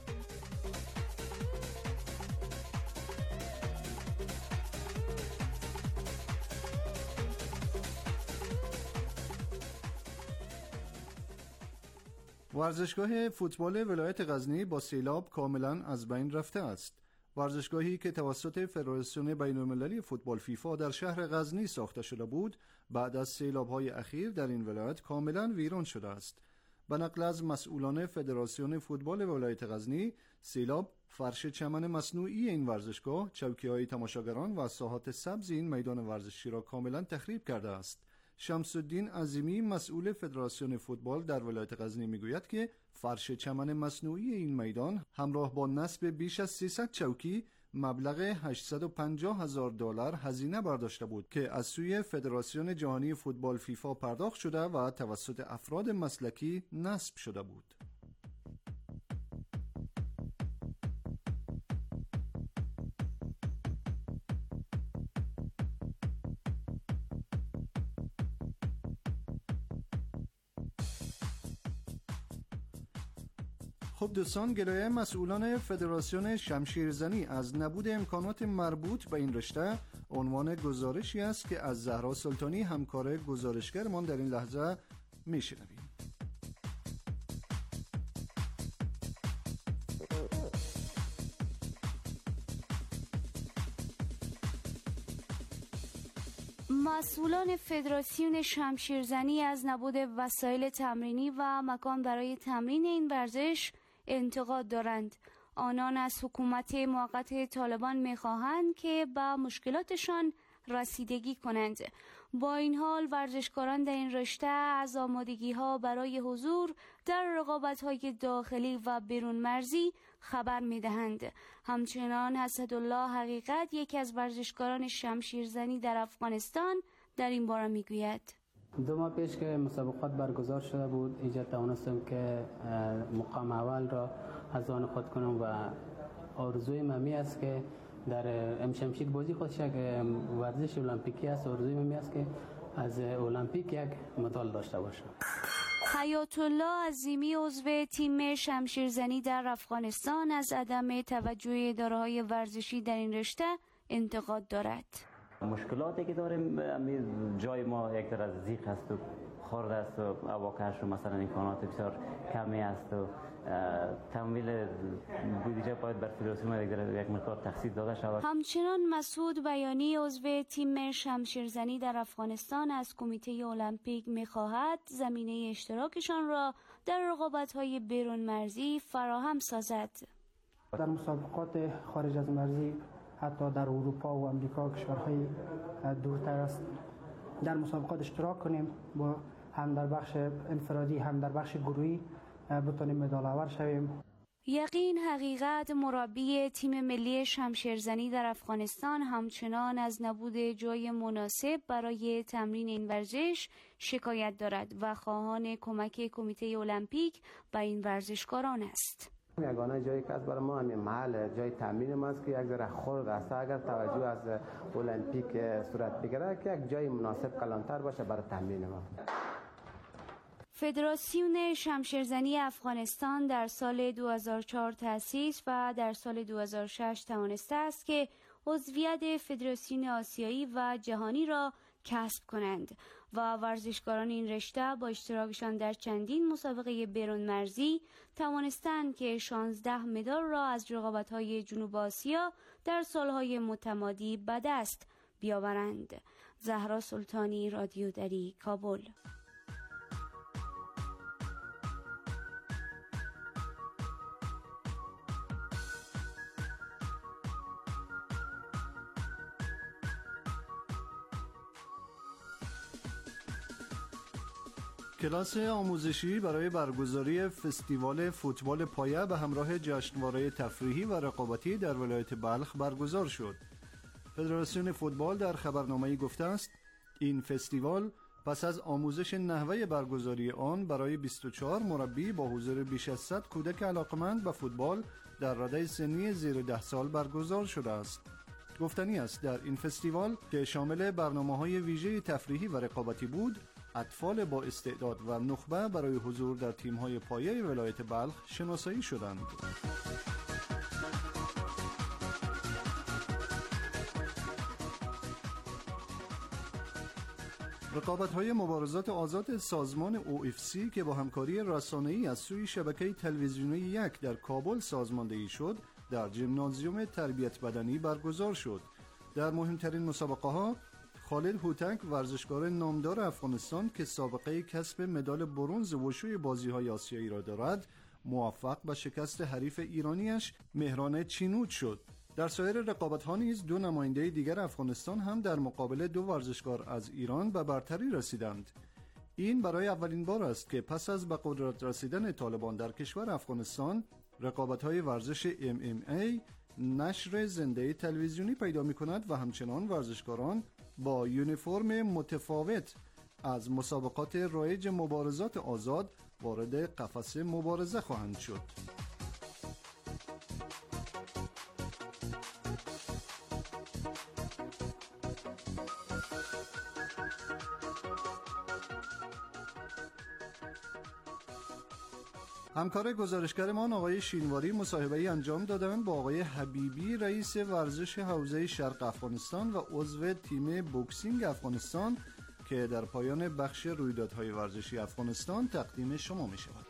ورزشگاه فوتبال ولایت غزنی با سیلاب کاملا از بین رفته است. ورزشگاهی که توسط فدراسیون بین‌المللی فوتبال فیفا در شهر غزنی ساخته شده بود، بعد از سیلاب‌های اخیر در این ولایت کاملا ویران شده است. به نقل از مسئولان فدراسیون فوتبال ولایت غزنی، سیلاب فرش چمن مصنوعی این ورزشگاه، چوکی‌های تماشاگران و ساحات سبز این میدان ورزشی را کاملا تخریب کرده است. شمس الدین عظیمی، مسئول فدراسیون فوتبال در ولایت غزنی، میگوید که فرش چمن مصنوعی این میدان همراه با نصب بیش از 300 چوکی مبلغ $850,000 هزینه برداشته بود که از سوی فدراسیون جهانی فوتبال فیفا پرداخت شده و توسط افراد مسلکی نصب شده بود. خب دوستان، گلایه مسئولان فدراسیون شمشیرزنی از نبود امکانات مربوط به این رشته عنوان گزارشی است که از زهرا سلطانی، همکار گزارشگرمان، در این لحظه میشنویم. مسئولان فدراسیون شمشیرزنی از نبود وسایل تمرینی و مکان برای تمرین این ورزش انتقاد دارند. آنان از حکومت موقت طالبان می‌خواهند که به مشکلاتشان رسیدگی کنند. با این حال ورزشکاران در این رشته از آمادگی‌ها برای حضور در رقابت‌های داخلی و بیرون مرزی خبر می‌دهند. همچنان اسدالله حقیقت، یکی از ورزشکاران شمشیرزنی در افغانستان، در این باره می‌گوید: 2 ماه پیش که مسابقات برگزار شده بود، اینجا توانستم که مقام اول را از آن خود کنم و آرزوی ممی است که در شمشیر بازی خودش یک ورزش المپیکی است. آرزوی ممی است که از المپیک یک مدال داشته باشم. حیات الله عظیمی عضو تیم شمشیرزنی در افغانستان از عدم توجه اداره‌های ورزشی در این رشته انتقاد دارد. مشکلاتی که داریم جای ما یک در از زیق است و خرد است و اواکش و مثلا امکانات بسیار کمی است و تمویل بودجه باید بر فدراسیون یک مقدار تخصیص داده شود. همچنان مسعود بیانی عضو تیم شمشیرزنی در افغانستان از کمیته المپیک می‌خواهد زمینه اشتراکشان را در رقابت‌های بیرون مرزی فراهم سازد. در مسابقات خارج از مرزی حتی در اروپا و امریکا کشورهای دورتر است در مسابقات اشتراک کنیم با هم در بخش انفرادی هم در بخش گروهی بتونیم مدال آور شویم. یقین حقیقت مربی تیم ملی شمشیرزنی در افغانستان همچنان از نبود جای مناسب برای تمرین این ورزش شکایت دارد و خواهان کمک کمیته المپیک به این ورزشکاران است. یگانه جایی که از برای ما همین محل جای تمرین ما است که یک ذره خرد است. اگر توجه از المپیک صورت بگیره که یک جای مناسب کلانتر باشه برای تمرین ما. فدراسیون شمشیرزنی افغانستان در سال 2004 تأسیس و در سال 2006 توانسته است که عضویت فدراسیون آسیایی و جهانی را کسب کنند و ورزشکاران این رشته با اشتراکشان در چندین مسابقه بیرون مرزی توانستند که 16 مدال را از رقابت‌های جنوب آسیا در سالهای متمادی به دست بیاورند. زهرا سلطانی، رادیو دری، کابل. کلاس آموزشی برای برگزاری فستیوال فوتبال پایه به همراه جشنواره تفریحی و رقابتی در ولایت بلخ برگزار شد. فدراسیون فوتبال در خبرنامه‌ای گفته است این فستیوال پس از آموزش نحوه برگزاری آن برای 24 مربی با حضور بیش از 100 کودک علاقمند به فوتبال در رده سنی زیر 10 سال برگزار شده است. گفتنی است در این فستیوال که شامل برنامه‌های ویژه تفریحی و رقابتی بود، اطفال با استعداد و نخبه برای حضور در تیم‌های پایه ولایت بلخ شناسایی شدند. رقابت‌های مبارزات آزاد سازمان OFC که با همکاری رسانه‌ای از سوی شبکه تلویزیونی 1 در کابل سازماندهی شد، در ژیمنازیوم تربیت بدنی برگزار شد. در مهمترین مسابقه‌ها خالد هوتک ورزشکار نامدار افغانستان که سابقه کسب مدال برنز وشوی بازی‌های آسیایی را دارد، موفق به شکست حریف ایرانیش مهران چینوت شد. در سایر رقابت‌ها نیز دو نماینده دیگر افغانستان هم در مقابل دو ورزشکار از ایران به برتری رسیدند. این برای اولین بار است که پس از به قدرت رسیدن طالبان در کشور افغانستان، رقابت‌های ورزش MMA نشر زنده تلویزیونی پیدا می‌کند و همچنان ورزشکاران با یونیفرم متفاوت از مسابقات رایج مبارزات آزاد وارد قفس مبارزه خواهند شد. همکار گزارشگرمان آقای شینواری مصاحبه‌ای انجام دادند با آقای حبیبی رئیس ورزش حوزه شرق افغانستان و عضو تیم بوکسینگ افغانستان که در پایان بخش رویدادهای ورزشی افغانستان تقدیم شما می شود.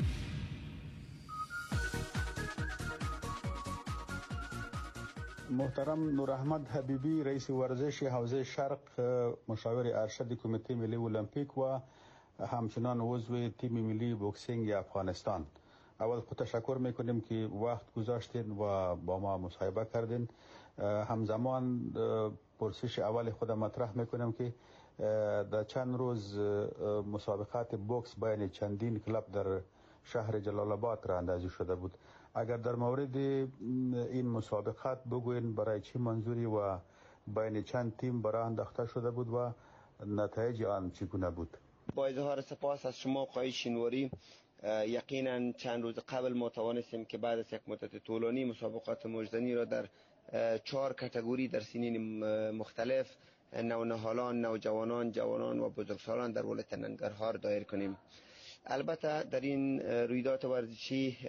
محترم نور احمد حبیبی رئیس ورزش حوزه شرق، مشاور ارشد کمیته ملی المپیک و همچنان عضو تیم ملی بوکسینگ افغانستان، اول خود تشکر میکنیم که وقت گذاشتین و با ما مصاحبه کردین. همزمان پرسش اول خود مطرح میکنم که در چند روز مسابقات بوکس بین چندین کلاب در شهر جلال آباد راه اندازی شده بود. اگر در مورد این مسابقات بگوین برای چه منظوری و بین چند تیم برای انداخته شده بود و نتایج آن چگونه بود؟ با اظهار سپاس از شما آقای شینواری یقینا چند روز قبل ما توانستیم که بعد از یک مدت طولانی مسابقات مجدنی را در 4 کاتگوری در سنین مختلف، نونهالان، نوجوانان، جوانان و بزرگسالان در ولایت ننگرهار دایر کنیم. البته در این رویداد ورزشی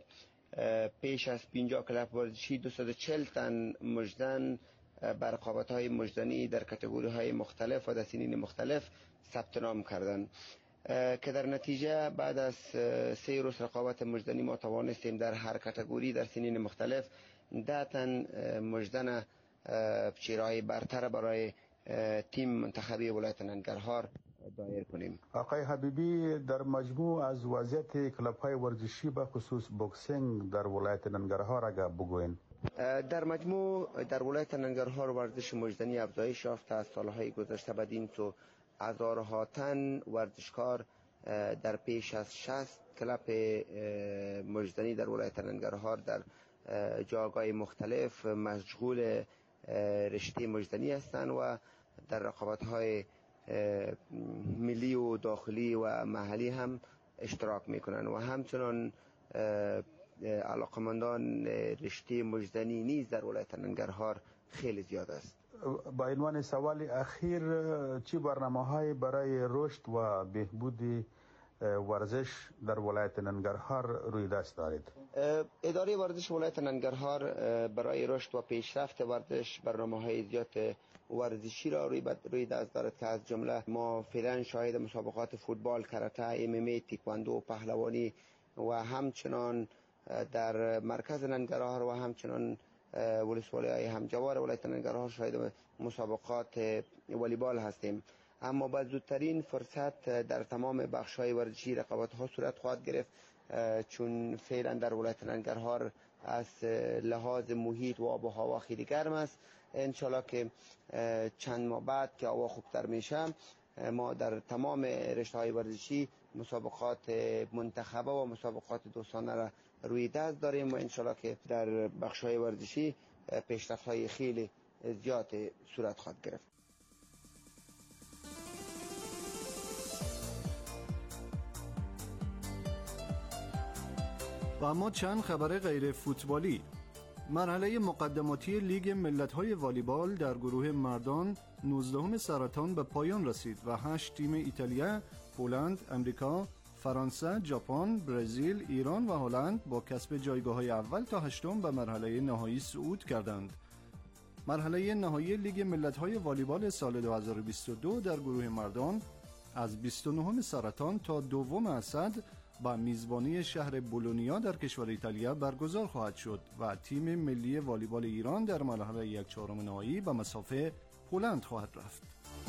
پیش از 50 کلاب ورزشی 240 تن مجدن بر رقابت‌های مجدنی در کاتگوری‌های مختلف و در سنین مختلف ثبت نام کردند که در نتیجه بعد از 3 روز رقابت مجدنی ما توانستیم در هر کاتگوری در سنین مختلف 10 تن مجدن چهره‌های برتر برای تیم منتخبی ولایت ننگرهار دایر کنیم. آقای حبیبی، در مجموع از وضعیت کلاب‌های ورزشی به خصوص بوکسینگ در ولایت ننگرهار اگر بگوین. در مجموع در ولایت ننگرهار ورزش مجدنی افزایش یافته. از سالهای گذشته بدین سو هزارها تن ورزشکار در پیش از 60 کلاب مجدنی در ولایت ننگرهار در جاگاه مختلف مشغول رشته مجدنی هستند و در رقابت‌های ملی و داخلی و محلی هم اشتراک میکنند و همچنان علاقمندان رشته مجدنی نیز در ولایت ننگرهار خیلی زیاد است. با عنوان سوال اخیر، چی برنامه‌های برای رشد و بهبود ورزش در ولایت ننگرهار روی دست دارید؟ اداره ورزش ولایت ننگرهار برای رشد و پیشرفت ورزش برنامه‌های زیاد ورزشی را روی دست دارد که از جمله ما فعلا شاهد مسابقات فوتبال، کاراته، MMA، تکواندو، پهلوانی و همچنان در مرکز ننگرهار و همچنان ولسوالی‌های همجوار ولایت ننگرهار شاهد مسابقات والیبال هستیم. اما با زودترین فرصت در تمام بخش‌های ورزشی رقابت‌ها صورت خواهد گرفت، چون فعلا در ولایت ننگرهار از لحاظ محیط و آب و هوا خیلی گرم است. انشالله که چند ماه بعد که هوا خوبتر میشه ما در تمام رشته‌های ورزشی مسابقات منتخبه و مسابقات دوستانه را روی دست داریم و انشالله که در بخش‌های ورزشی پیشرفت‌های خیلی زیاد صورت خواهد گرفت. و اما چند خبر غیر فوتبالی. مرحله مقدماتی لیگ ملت‌های والیبال در گروه مردان 19 سرطان به پایان رسید و 8 تیم ایتالیا، پولند، امریکا، فرانسه، ژاپن، برزیل، ایران و هلند با کسب جایگاه‌های اول تا هشتم به مرحله نهایی صعود کردند. مرحله نهایی لیگ ملت‌های والیبال سال 2022 در گروه مردان از 29 سرطان تا 2 اسد با میزبانی شهر بولونیا در کشور ایتالیا برگزار خواهد شد و تیم ملی والیبال ایران در مرحله 1/4 نهایی به مسافه پولند خواهد رفت.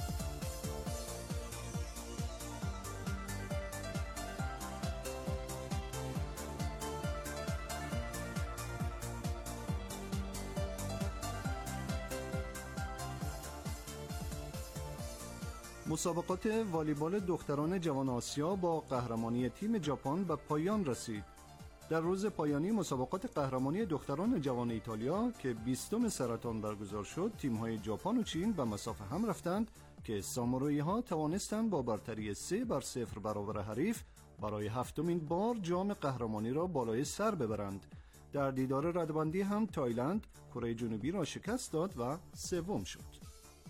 مسابقات والیبال دختران جوان آسیا با قهرمانی تیم ژاپن به پایان رسید. در روز پایانی مسابقات قهرمانی دختران جوان ایتالیا که 20 سرطان برگزار شد، تیم‌های ژاپن و چین به مسافه هم رفتند که سامورایی‌ها توانستند با برتری 3-0 برابر حریف برای 7مین بار جام قهرمانی را بالای سر ببرند. در دیدار ردبندی هم تایلند کره جنوبی را شکست داد و سوم شد.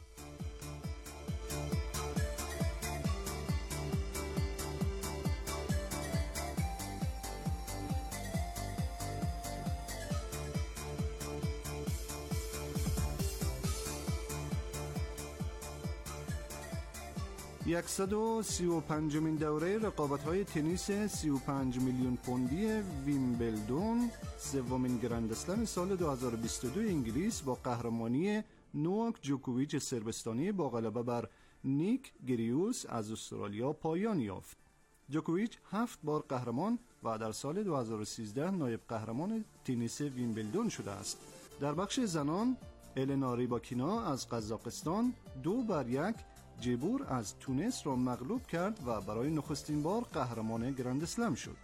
یکصد و 35مین دوره رقابت‌های تنیس 35 میلیون پوندی ویمبلدون، سومین گرند اسلم سال 2022 انگلیس با قهرمانی نوواک جوکوویچ صربستانی با غلبه بر نیک گریوس از استرالیا پایان یافت. جوکوویچ 7 بار قهرمان و در سال 2013 نایب قهرمان تنیس ویمبلدون شده است. در بخش زنان النا ریباکینا از قزاقستان 2-1 جبور از تونس را مغلوب کرد و برای نخستین بار قهرمان گرند اسلم شد.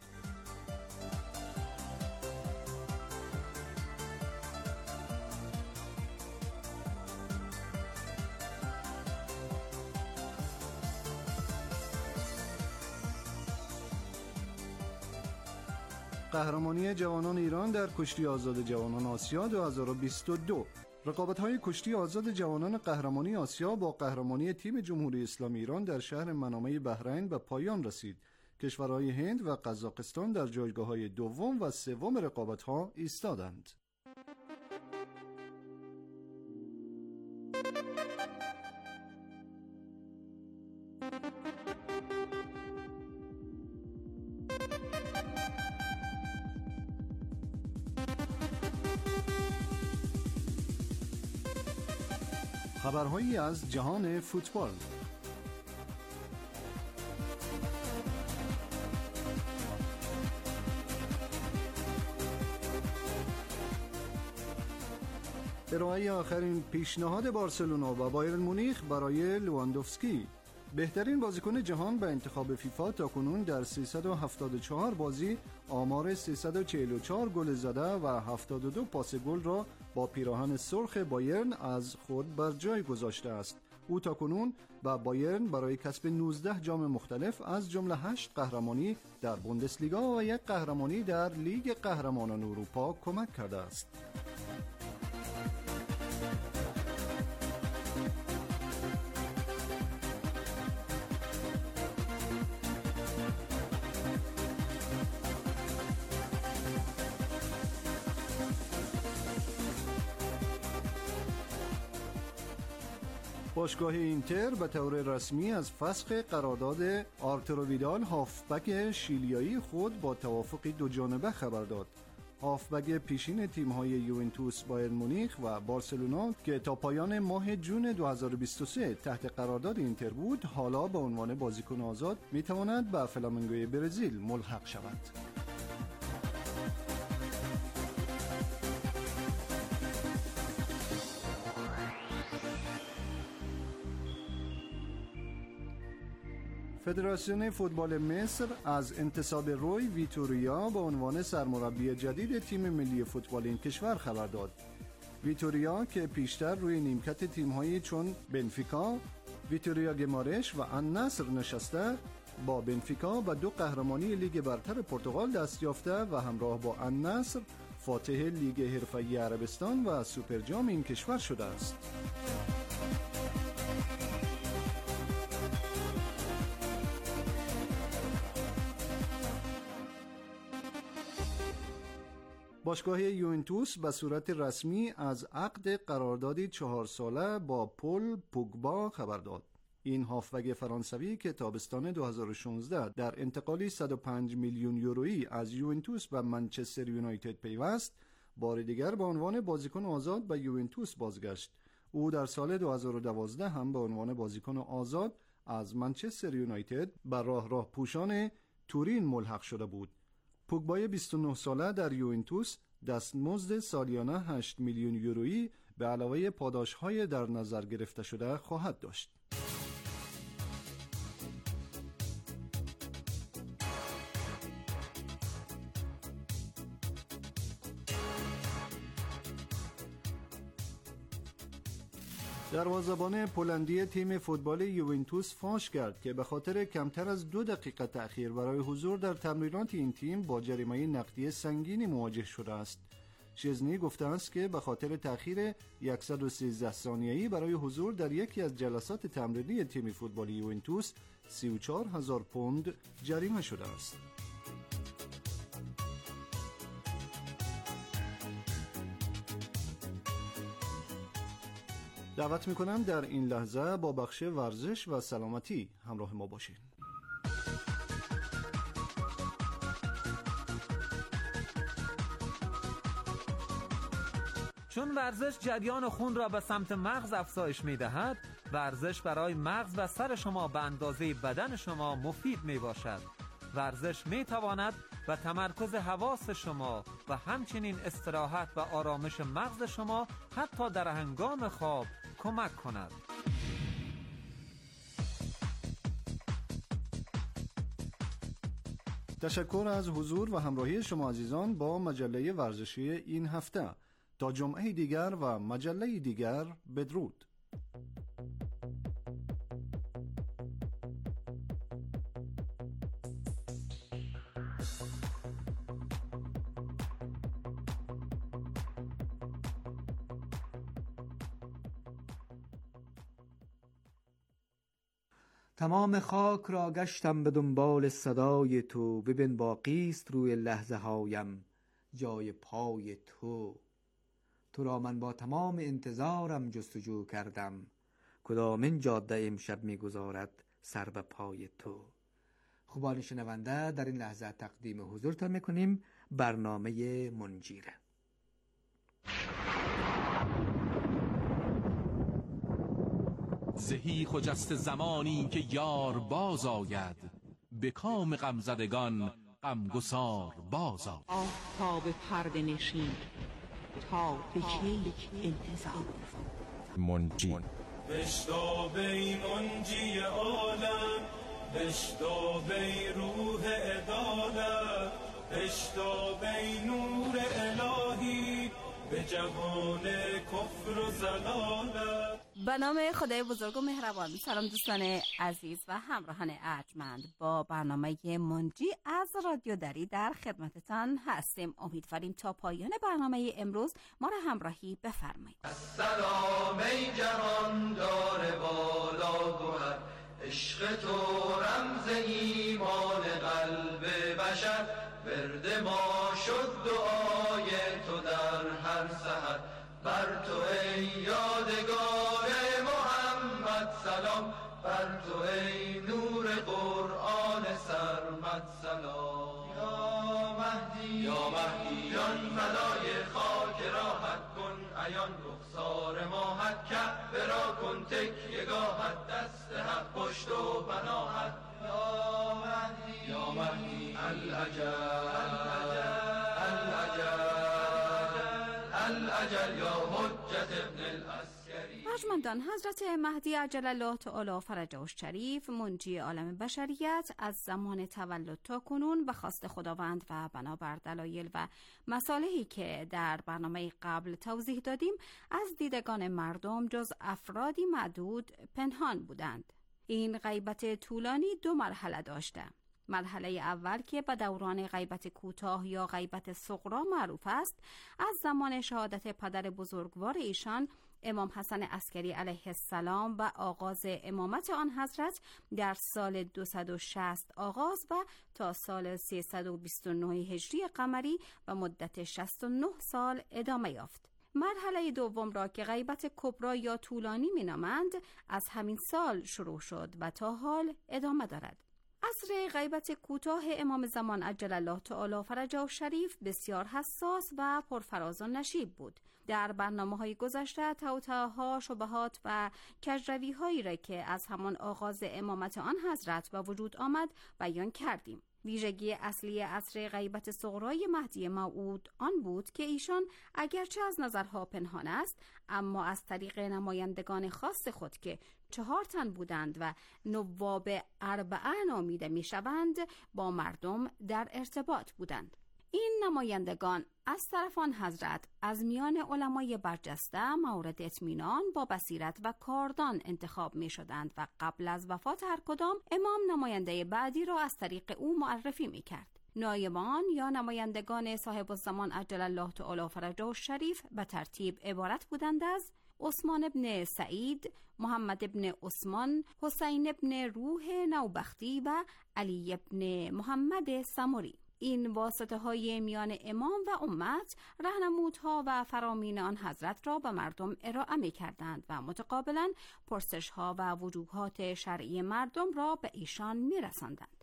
قهرمانی جوانان ایران در کشتی آزاد جوانان آسیا 2022. رقابت‌های کشتی آزاد جوانان قهرمانی آسیا با قهرمانی تیم جمهوری اسلامی ایران در شهر منامه بحرین به پایان رسید. کشورهای هند و قزاقستان در جایگاه‌های دوم و سوم رقابت‌ها ایستادند. خبرهایی از جهان فوتبال. ارائه آخرین پیشنهاد بارسلونا و بایرن مونیخ برای لواندوفسکی. بهترین بازیکن جهان به انتخاب فیفا تاکنون در 374 بازی آمار 344 گل زده و 72 پاس گل را با پیراهن سرخ بایرن از خود بر جای گذاشته است. او تاکنون به بایرن برای کسب 19 جام مختلف از جمله 8 قهرمانی در بوندسلیگا و 1 قهرمانی در لیگ قهرمانان اروپا کمک کرده است. باشگاه اینتر به طور رسمی از فسخ قرارداد آرتورو ویدال هافبک شیلیایی خود با توافقی دو جانبه خبر داد. هافبک پیشین تیم‌های یوونتوس، بایرن مونیخ و بارسلونا که تا پایان ماه جون 2023 تحت قرارداد اینتر بود، حالا به عنوان بازیکن آزاد می‌تواند به فلامنگوی برزیل ملحق شود. فدراسیون فوتبال مصر از انتصاب روی ویتوریا به عنوان سرمربی جدید تیم ملی فوتبال این کشور خبر داد. ویتوریا که پیشتر روی نیمکت تیم‌هایی چون بنفیکا، ویتوریا گمارش و النصر نشسته، با بنفیکا و 2 قهرمانی لیگ برتر پرتغال دست یافته و همراه با النصر فاتح لیگ حرفه‌ای عربستان و سوپر جام این کشور شده است. باشگاه یوونتوس به صورت رسمی از عقد قراردادی 4 ساله با پول پوگبا خبر داد. این هافبک فرانسوی که تابستان 2016 در انتقالی 105 میلیون یورویی از یوونتوس به منچستر یونایتد پیوست، بار دیگر به عنوان بازیکن آزاد به یوونتوس بازگشت. او در سال 2012 هم به عنوان بازیکن آزاد از منچستر یونایتد به راه پوشان تورین ملحق شده بود. پوگبای 29 ساله در یوونتوس دستمزد سالیانه 8 میلیون یورویی به علاوه پاداش‌های در نظر گرفته شده خواهد داشت. دروازه‌بان پولندی تیم فوتبال یوونتوس فاش کرد که به خاطر کمتر از 2 دقیقه تأخیر برای حضور در تمرینات این تیم با جریمه نقدی سنگینی مواجه شده است. شزنی گفته است که به خاطر تأخیر 113 ثانیه‌ای برای حضور در یکی از جلسات تمرینی تیم فوتبال یوونتوس 34,000 پوند جریمه شده است. دعوت میکنم در این لحظه با بخش ورزش و سلامتی همراه ما باشید. چون ورزش جریان خون را به سمت مغز افزایش می‌دهد، ورزش برای مغز و سر شما به اندازه بدن شما مفید میباشد. ورزش میتواند به تمرکز حواس شما و همچنین استراحت و آرامش مغز شما حتی در هنگام خواب کمک کند. تشکر از حضور و همراهی شما عزیزان با مجله ورزشی این هفته. تا جمعه دیگر و مجله دیگر، بدرود. تمام خاک را گشتم به دنبال صدای تو، ببین باقی است روی لحظه هایم جای پای تو. تو را من با تمام انتظارم جستجو کردم، کدامین جاده امشب میگذارد سر به پای تو. خوبان شنونده، در این لحظه تقدیم حضورتان میکنیم برنامه منجیره. زهی خجست زمانی که یار باز آید، به کام غمزدگان غمگسار باز آید. آفتاب پرده نشین تا به کی انتظار؟ منجی بشتاب ای منجی عالم، بشتاب ای روح عدالت، بشتاب ای نور الهی به جهان کفر و ضلالت. به نام خدای بزرگ و مهربان. سلام دوستان عزیز و همراهان ارجمند، با برنامه منجی از رادیو دری در خدمتتان هستیم. امیدواریم تا پایان برنامه امروز ما را همراهی بفرمایید. السلام ای جهان دار بالا گوهر، عشق تو رمز ایمان قلب بشر، ورد ما شد دعای تو در هر سحر. بر تو ای یادگار محمد سلام، بر تو ای نور قرآن سرمد سلام. یا مهدی جان فدای خاک راحت کن عیان، رخسار ماهت کعبه را کن تکیه‌گاهت، دست حق پشت و پناهت. یا مهدی العجل یا حجت ابن العسکری. ارجمندان، حضرت مهدی عجل الله تعالی فرجه الشریف منجی عالم بشریت از زمان تولد تا کنون به خواست خداوند و بنابر دلایل و مصالحی که در برنامه قبل توضیح دادیم از دیدگان مردم جز افرادی معدود پنهان بودند. این غیبت طولانی دو مرحله داشته. مرحله اول که به دوران غیبت کوتاه یا غیبت صغرا معروف است، از زمان شهادت پدر بزرگوار ایشان امام حسن عسکری علیه السلام و آغاز امامت آن حضرت در سال 260 آغاز و تا سال 329 هجری قمری و مدت 69 سال ادامه یافت. مرحله دوم را که غیبت کبرا یا طولانی مینامند از همین سال شروع شد و تا حال ادامه دارد. عصر غیبت کوتاه امام زمان عجل الله تعالی فرجه الشریف بسیار حساس و پرفراز و نشیب بود. در برنامه‌های گذشته توطئه‌ها، شبهات و کجروی‌هایی را که از همان آغاز امامت آن حضرت به وجود آمد بیان کردیم. ویژگی اصلی عصر غیبت صغرای مهدی موعود آن بود که ایشان اگرچه از نظرها پنهان است، اما از طریق نمایندگان خاص خود که 4 تن بودند و نواب اربعه نامیده می شوند با مردم در ارتباط بودند. این نمایندگان از طرف آن حضرت از میان علمای برجسته مورد اطمینان با بصیرت و کاردان انتخاب می شدند و قبل از وفات هر کدام امام نماینده بعدی را از طریق او معرفی می کرد. نایبان یا نمایندگان صاحب الزمان عجل الله تعالی فرجه الشریف به ترتیب عبارت بودند از عثمان ابن سعید، محمد ابن عثمان، حسین ابن روح نوبختی و علی ابن محمد سمری. این واسطه های میان امام و امت راهنمودها و فرامین آن حضرت را به مردم ارائه می کردند و متقابلا پرسش ها و وجوهات شرعی مردم را به ایشان می رساندند.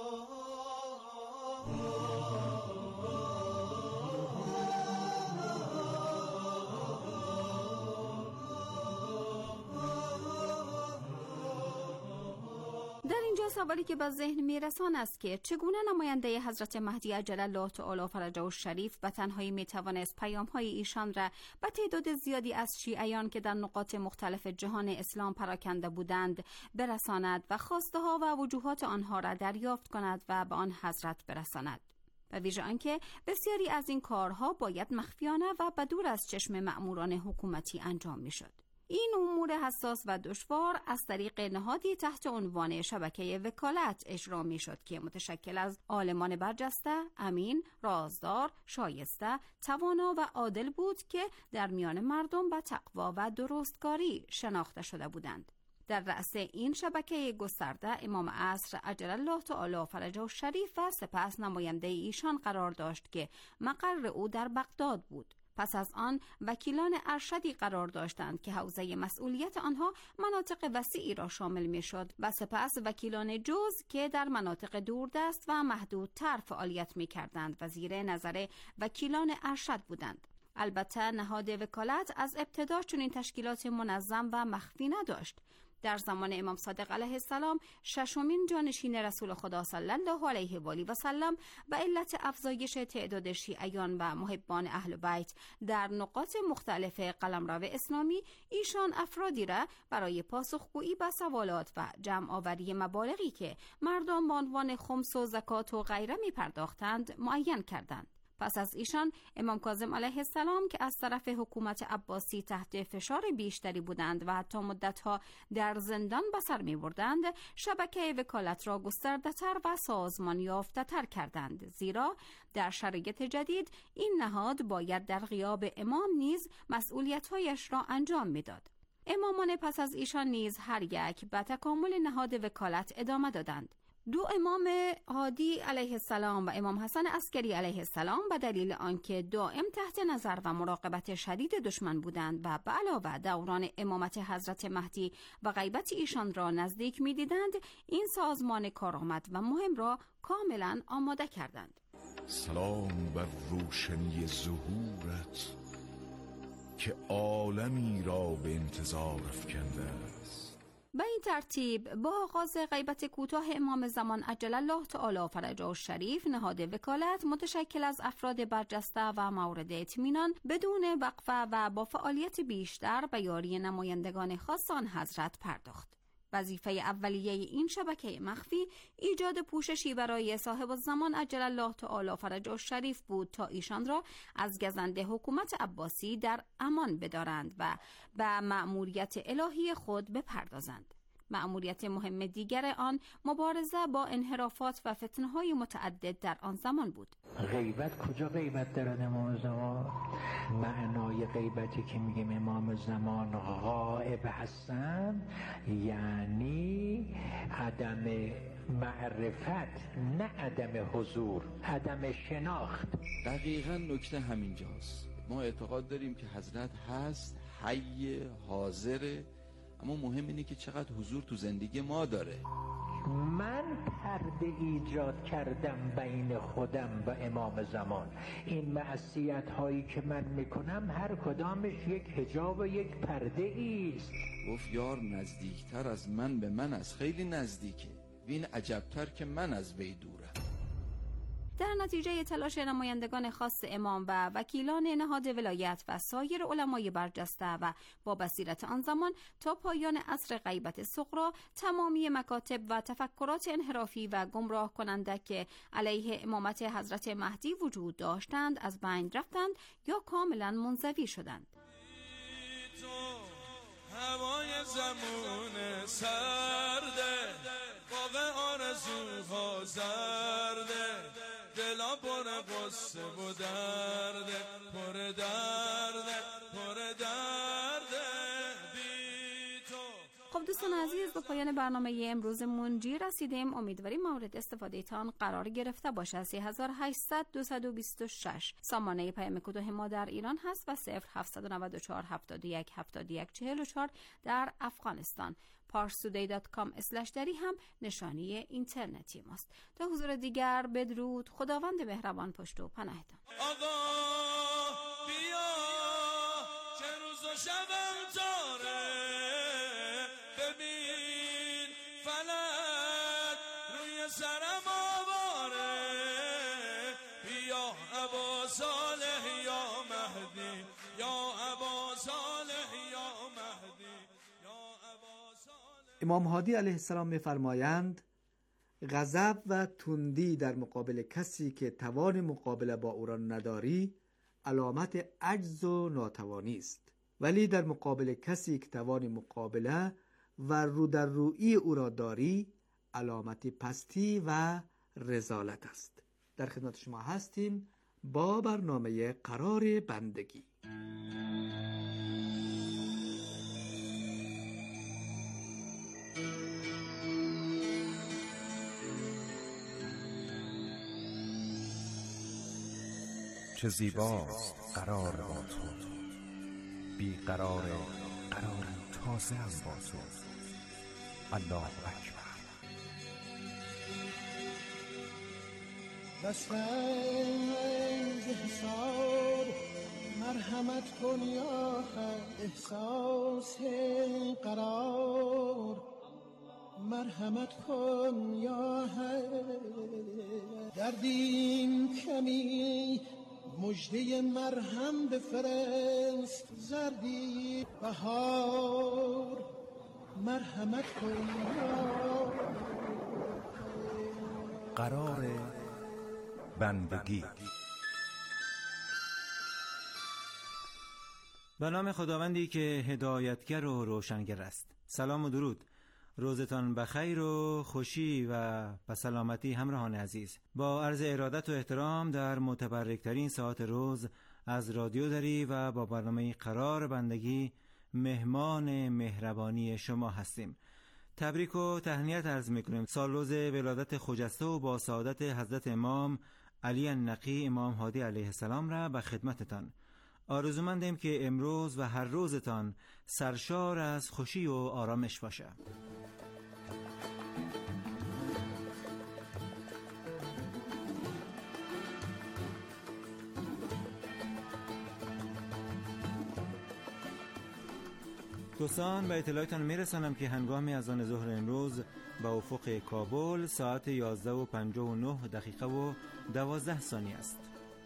در اینجا سوالی که به ذهن میرسان است که چگونه نماینده حضرت مهدی عجل الله تعالی فرجه الشریف به تنهایی میتوانست پیام‌های ایشان را به تعداد زیادی از شیعیان که در نقاط مختلف جهان اسلام پراکنده بودند برساند و خواسته ها و وجوهات آنها را دریافت کند و به آن حضرت برساند. و ویژه آنکه بسیاری از این کارها باید مخفیانه و به دور از چشم مأموران حکومتی انجام میشد. این امور حساس و دشوار از طریق نهادی تحت عنوان شبکه وکالت اجرا می شد که متشکل از عالمان برجسته، امین، رازدار، شایسته، توانا و عادل بود که در میان مردم به تقوا و درستکاری شناخته شده بودند. در رأس این شبکه گسترده امام عصر عجل الله تعالی فرجه الشریف و سپس نماینده ایشان قرار داشت که مقر او در بغداد بود. پس از آن وکیلان ارشدی قرار داشتند که حوزه مسئولیت آنها مناطق وسیعی را شامل می شد و سپس وکیلان جز که در مناطق دوردست و محدودتر فعالیت می کردند و زیر نظر وکیلان ارشد بودند. البته نهاد وکالت از ابتدا چنین تشکیلات منظم و مخفی نداشت. در زمان امام صادق علیه السلام ششمین جانشین رسول خدا صلی الله علیه و آله و سلم به علت افزایش تعداد شیعیان و محبان اهل بیت در نقاط مختلف قلمرو اسلامی ایشان افرادی را برای پاسخگویی به سوالات و جمع آوری مبالغی که مردم به عنوان خمس و زکات و غیره می پرداختند معین کردند. پس از ایشان امام کاظم علیه السلام که از طرف حکومت عباسی تحت فشار بیشتری بودند و حتی مدتها در زندان به سر می بردند، شبکه وکالت را گسترده‌تر و سازمان یافته‌تر کردند، زیرا در شرایط جدید این نهاد باید در غیاب امام نیز مسئولیت‌هایش را انجام می‌داد. امامان پس از ایشان نیز هر یک به تکامل نهاد وکالت ادامه دادند. دو امام هادی علیه السلام و امام حسن عسکری علیه السلام به دلیل آنکه دائم تحت نظر و مراقبت شدید دشمن بودند و به علاوه دوران امامت حضرت مهدی و غیبت ایشان را نزدیک می‌دیدند، این سازمان کارآمد و مهم را کاملا آماده کردند. سلام بر روشنی ظهورت که عالمی را به انتظار افکنده است. به این ترتیب با آغاز غیبت کوتاه امام زمان عجل الله تعالی فرجه الشریف، نهاد وکالت متشکل از افراد برجسته و مورد اطمینان بدون وقفه و با فعالیت بیشتر به یاری نمایندگان خاص آن حضرت پرداخت. وظیفه اولیه این شبکه مخفی ایجاد پوششی برای صاحب الزمان عجل الله تعالی فرجه الشریف بود تا ایشان را از گزند حکومت عباسی در امان بدارند و به مأموریت الهی خود بپردازند. مأموریت مهم دیگر آن مبارزه با انحرافات و فتنه‌های متعدد در آن زمان بود. غیبت کجا غیبت دارد امام زمان؟ معنای غیبتی که میگیم امام زمان غائب هستن یعنی عدم معرفت، نه عدم حضور، عدم شناخت. دقیقاً نکته همینجاست. ما اعتقاد داریم که حضرت هست، حی، حاضر، اما مهم اینه که چقدر حضور تو زندگی ما داره. من پرده ایجاد کردم بین خودم و امام زمان. این معصیت هایی که من میکنم هر کدامش یک حجاب و یک پرده ایست. گفت یار نزدیکتر از من به من است، خیلی نزدیکه. وین عجبتر که من از وی دورم. در نتیجه تلاش نمایندگان خاص امام و وکیلان نهاد ولایت و سایر علمای برجسته و با بصیرت آن زمان تا پایان عصر غیبت صغری تمامی مکاتب و تفکرات انحرافی و گمراه کننده که علیه امامت حضرت مهدی وجود داشتند از بین رفتند یا کاملا منزوی شدند. هوای زمان سرده، باغ آرزوها زرده، دلا پر قصه و درده، پر درده، پر درده بی تو. خب دوستان عزیز، به پایان برنامه امروزمون رسیدیم. امیدواریم مورد استفاده تان قرار گرفته باشه. 3800 226 سامانه پیام کوتاه ما در ایران هست و 0794 71 71 44 در افغانستان. parstoday.com/dari هم نشانی اینترنتی ماست. تا حضور دیگر بدرود. خداوند مهربان پشت و پناهتان. آقا بیا که روز و شبم تاره، ببین فلک روی سرم آواره، بیا ابا صالح یا مهدی، یا ابا صالح یا مهدی، یا ابا صالح. امام هادی علیه السلام می‌فرمایند غضب و تندی در مقابل کسی که توان مقابله با او را نداری علامت عجز و ناتوانی است، ولی در مقابل کسی که توان مقابله و رو در رویی او را داری علامت پستی و رذالت است. در خدمت شما هستیم با برنامه قرار بندگی. چه زیباست قرار با تو، بی قرار تازه هم با تو. الله اکبر. بس رنج حساب مرحمت کن یا حق، احساس قرار مرحمت کن یا حق. دردیم کمی مژده مرهم بفرست، زردی بهار مرحمت کن یا قرار بندگی. به نام خداوندی که هدایتگر و روشنگر است. سلام و درود، روزتان بخیر و خوشی و سلامتی همراهان عزیز. با عرض ارادت و احترام در متبرکترین ساعت روز از رادیو دری و با برنامه قرار بندگی مهمان مهربانی شما هستیم. تبریک و تهنیت عرض میکنیم سال روز ولادت خجسته و با سعادت حضرت امام علی النقی امام هادی علیه السلام را به خدمتتان. آرزومندیم که امروز و هر روزتان سرشار از خوشی و آرامش باشه. دوستان، به اطلاعتان میرسانم که هنگام اذان ظهر امروز به افق کابل ساعت 11:59 و 12 ثانیه است.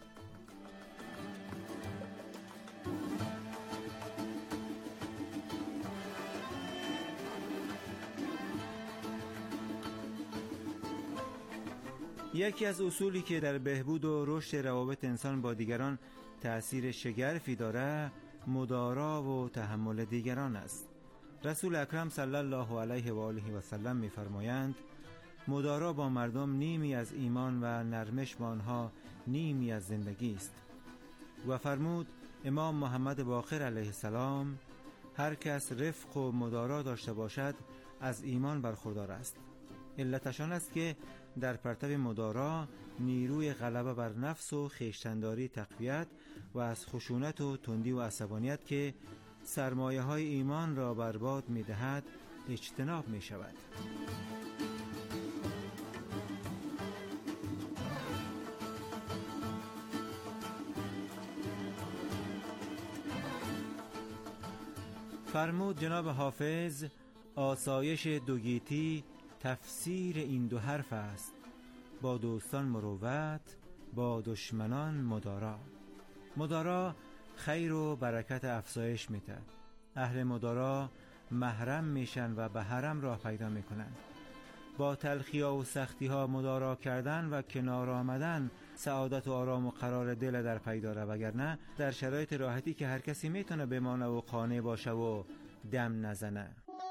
یکی از اصولی که در بهبود و رشد روابط انسان با دیگران تأثیر شگرفی داره مدارا و تحمل دیگران است. رسول اکرم صلی الله علیه و آله و سلم می‌فرمایند مدارا با مردم نیمی از ایمان و نرمش با آنها نیمی از زندگی است. و فرمود امام محمد باقر علیه السلام هر کس رفق و مدارا داشته باشد از ایمان برخوردار است. علتشان است که در پرتو مدارا نیروی غلبه بر نفس و خویشتن‌داری تقویت و از خشونت و تندی و عصبانیت که سرمایه های ایمان را برباد می دهد اجتناب می شود. فرمود جناب حافظ آسایش دوگیتی تفسیر این دو حرف است، با دوستان مروت با دشمنان مدارا. مدارا خیر و برکت افزایش میده. اهل مدارا محرم میشن و به حرم راه پیدا میکنن. با تلخی‌ها و سختی‌ها مدارا کردن و کنار آمدن سعادت و آرام و قرار دل در پی داره، وگرنه در شرایط راحتی که هر کسی میتونه بمانه و قانع باشه و دم نزنه.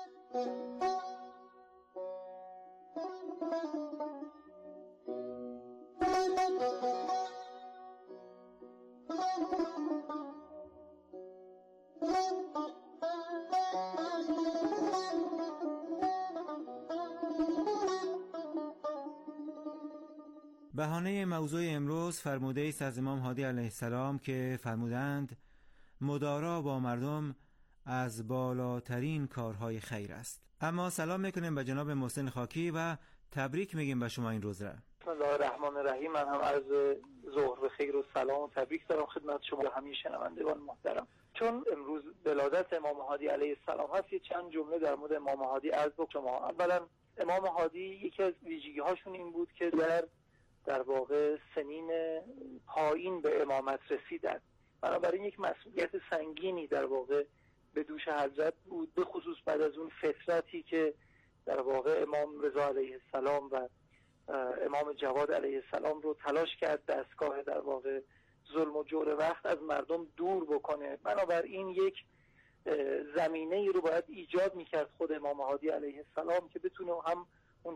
بهانه موضوع امروز فرموده است از امام هادی علیه السلام که فرمودند مدارا با مردم از بالاترین کارهای خیر است. اما سلام میکنیم به جناب محسن خاکی و تبریک میگیم به شما این روز را. بسم الله الرحمن الرحیم. من هم عرض ظهر بخیر و سلام و تبریک دارم خدمت شما و همه شنوندگان محترم. چون امروز ولادت امام هادی علیه السلام هست، یه چند جمله در مورد امام هادی عرض بکنم شما. اولا امام هادی یکی از ویژگی هاشون این بود که در واقع سنین پایین به امامت رسیدن، بنابراین یک مسئولیت سنگینی در واقع به دوش حضرت بود، به خصوص بعد از اون فترتی که در واقع امام رضا علیه السلام و امام جواد علیه السلام رو تلاش کرد دستگاه در واقع ظلم و جور وقت از مردم دور بکنه. بنابراین یک زمینه ای رو باید ایجاد میکرد خود امام هادی علیه السلام که بتونه هم